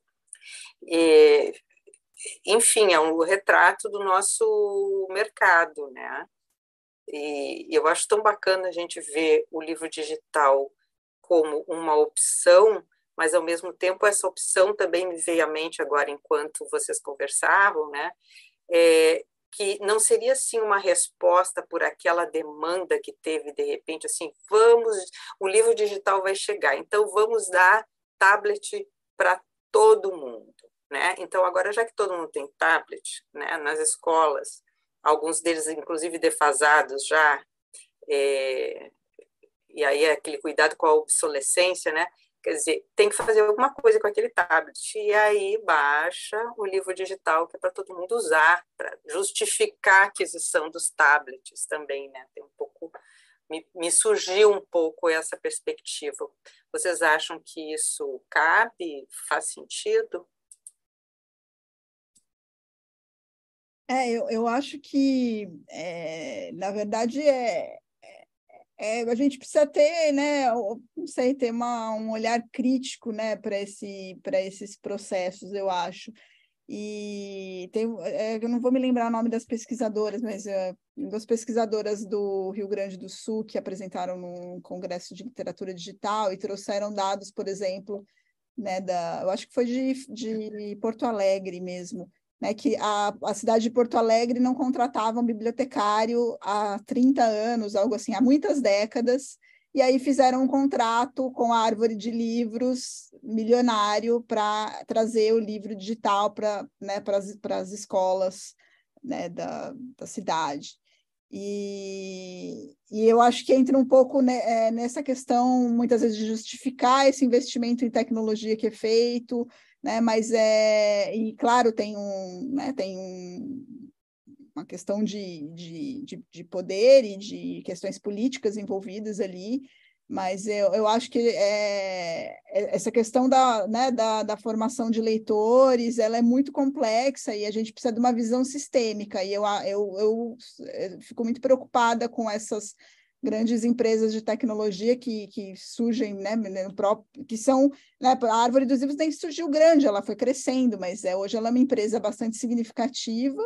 E, enfim, é um retrato do nosso mercado, né? E eu acho tão bacana a gente ver o livro digital como uma opção, mas, ao mesmo tempo, essa opção também me veio à mente agora, enquanto vocês conversavam, né? Que não seria, assim, uma resposta por aquela demanda que teve, de repente, assim, o livro digital vai chegar, então vamos dar tablet para todo mundo, né? Então, agora, já que todo mundo tem tablet, né, nas escolas, alguns deles, inclusive, defasados já, e aí é aquele cuidado com a obsolescência, né? Quer dizer, tem que fazer alguma coisa com aquele tablet, e aí baixa o livro digital, que é para todo mundo usar, para justificar a aquisição dos tablets também, né? Tem um pouco, me surgiu um pouco essa perspectiva. Vocês acham que isso cabe? Faz sentido? Eu acho que, na verdade, a gente precisa ter, né, não sei, ter um olhar crítico, né, para esses processos, eu acho. E eu não vou me lembrar o nome das pesquisadoras, mas duas pesquisadoras do Rio Grande do Sul que apresentaram num congresso de literatura digital e trouxeram dados, por exemplo, né, eu acho que foi de Porto Alegre mesmo, né, que a cidade de Porto Alegre não contratava um bibliotecário há 30 anos, algo assim, há muitas décadas, e aí fizeram um contrato com a Árvore de Livros milionário para trazer o livro digital para, né, as escolas, né, da cidade. E eu acho que entra um pouco, né, nessa questão, muitas vezes, de justificar esse investimento em tecnologia que é feito, né, mas e claro, tem uma questão de poder e de questões políticas envolvidas ali, mas eu acho que essa questão da formação de leitores, ela é muito complexa e a gente precisa de uma visão sistêmica, e eu fico muito preocupada com essas grandes empresas de tecnologia que surgem, né, que são, né, a Árvore dos Livros nem surgiu grande, ela foi crescendo, mas hoje ela é uma empresa bastante significativa,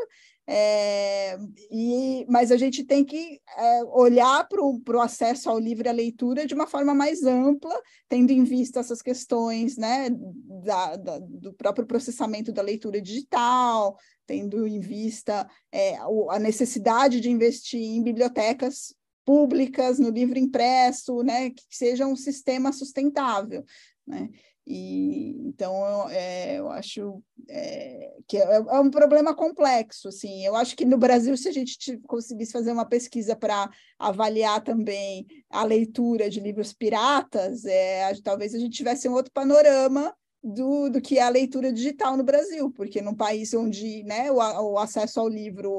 mas a gente tem que olhar para o acesso ao livro e à leitura de uma forma mais ampla, tendo em vista essas questões, né, do próprio processamento da leitura digital, tendo em vista a necessidade de investir em bibliotecas públicas, no livro impresso, né, que seja um sistema sustentável, né? E então eu acho que é um problema complexo, assim. Eu acho que no Brasil, se a gente conseguisse fazer uma pesquisa para avaliar também a leitura de livros piratas, talvez a gente tivesse um outro panorama do que é a leitura digital no Brasil, porque num país onde, né, o acesso ao livro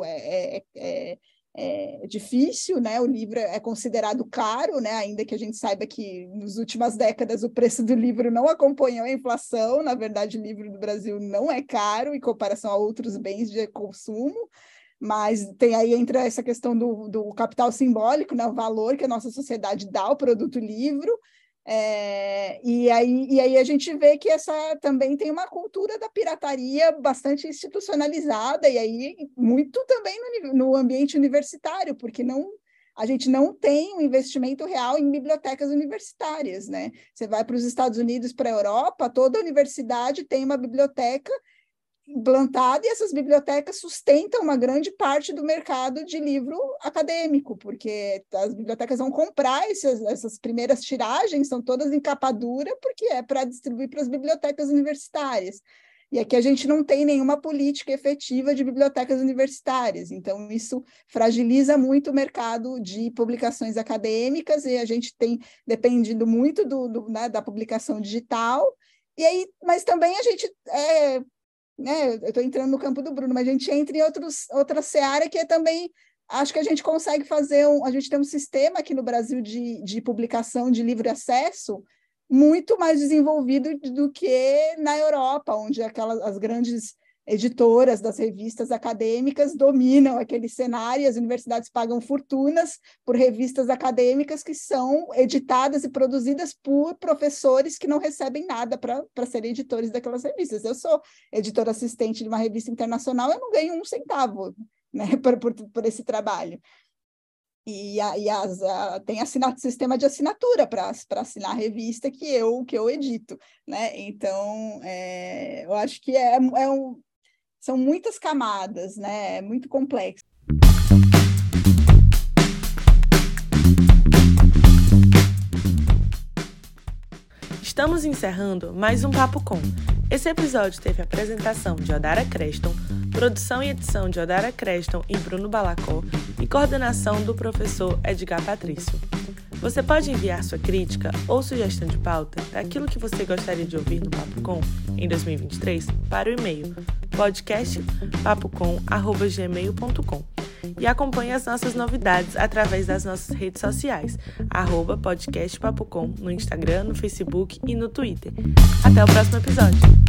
é difícil, né? O livro é considerado caro, né? Ainda que a gente saiba que nas últimas décadas o preço do livro não acompanhou a inflação. Na verdade, o livro do Brasil não é caro em comparação a outros bens de consumo, mas tem aí entra essa questão do capital simbólico, né? O valor que a nossa sociedade dá ao produto livro. E aí a gente vê que essa também tem uma cultura da pirataria bastante institucionalizada, e aí muito também no ambiente universitário, porque a gente não tem um investimento real em bibliotecas universitárias, né? Você vai para os Estados Unidos, para a Europa, toda universidade tem uma biblioteca implantada, e essas bibliotecas sustentam uma grande parte do mercado de livro acadêmico, porque as bibliotecas vão comprar essas primeiras tiragens, são todas em capa dura, porque é para distribuir para as bibliotecas universitárias. E aqui a gente não tem nenhuma política efetiva de bibliotecas universitárias, então isso fragiliza muito o mercado de publicações acadêmicas, e a gente tem dependido muito né, da publicação digital, mas também a gente né, eu estou entrando no campo do Bruno, mas a gente entra em outra seara que também, acho que a gente consegue fazer, a gente tem um sistema aqui no Brasil de publicação de livre acesso muito mais desenvolvido do que na Europa, onde as grandes editoras das revistas acadêmicas dominam aquele cenário, e as universidades pagam fortunas por revistas acadêmicas que são editadas e produzidas por professores que não recebem nada para serem editores daquelas revistas. Eu sou editora assistente de uma revista internacional, eu não ganho um centavo, né, por esse trabalho. Tem sistema de assinatura para assinar a revista que eu edito, né? Então, eu acho que são muitas camadas, né? É muito complexo. Estamos encerrando mais um Papo Com. Esse episódio teve a apresentação de Odara Creston, produção e edição de Odara Creston e Bruno Balacó e coordenação do professor Edgar Patrício. Você pode enviar sua crítica ou sugestão de pauta daquilo que você gostaria de ouvir no Papo Com em 2023 para o e-mail podcastpapocom@gmail.com e acompanhe as nossas novidades através das nossas redes sociais, @podcastpapocom no Instagram, no Facebook e no Twitter. Até o próximo episódio!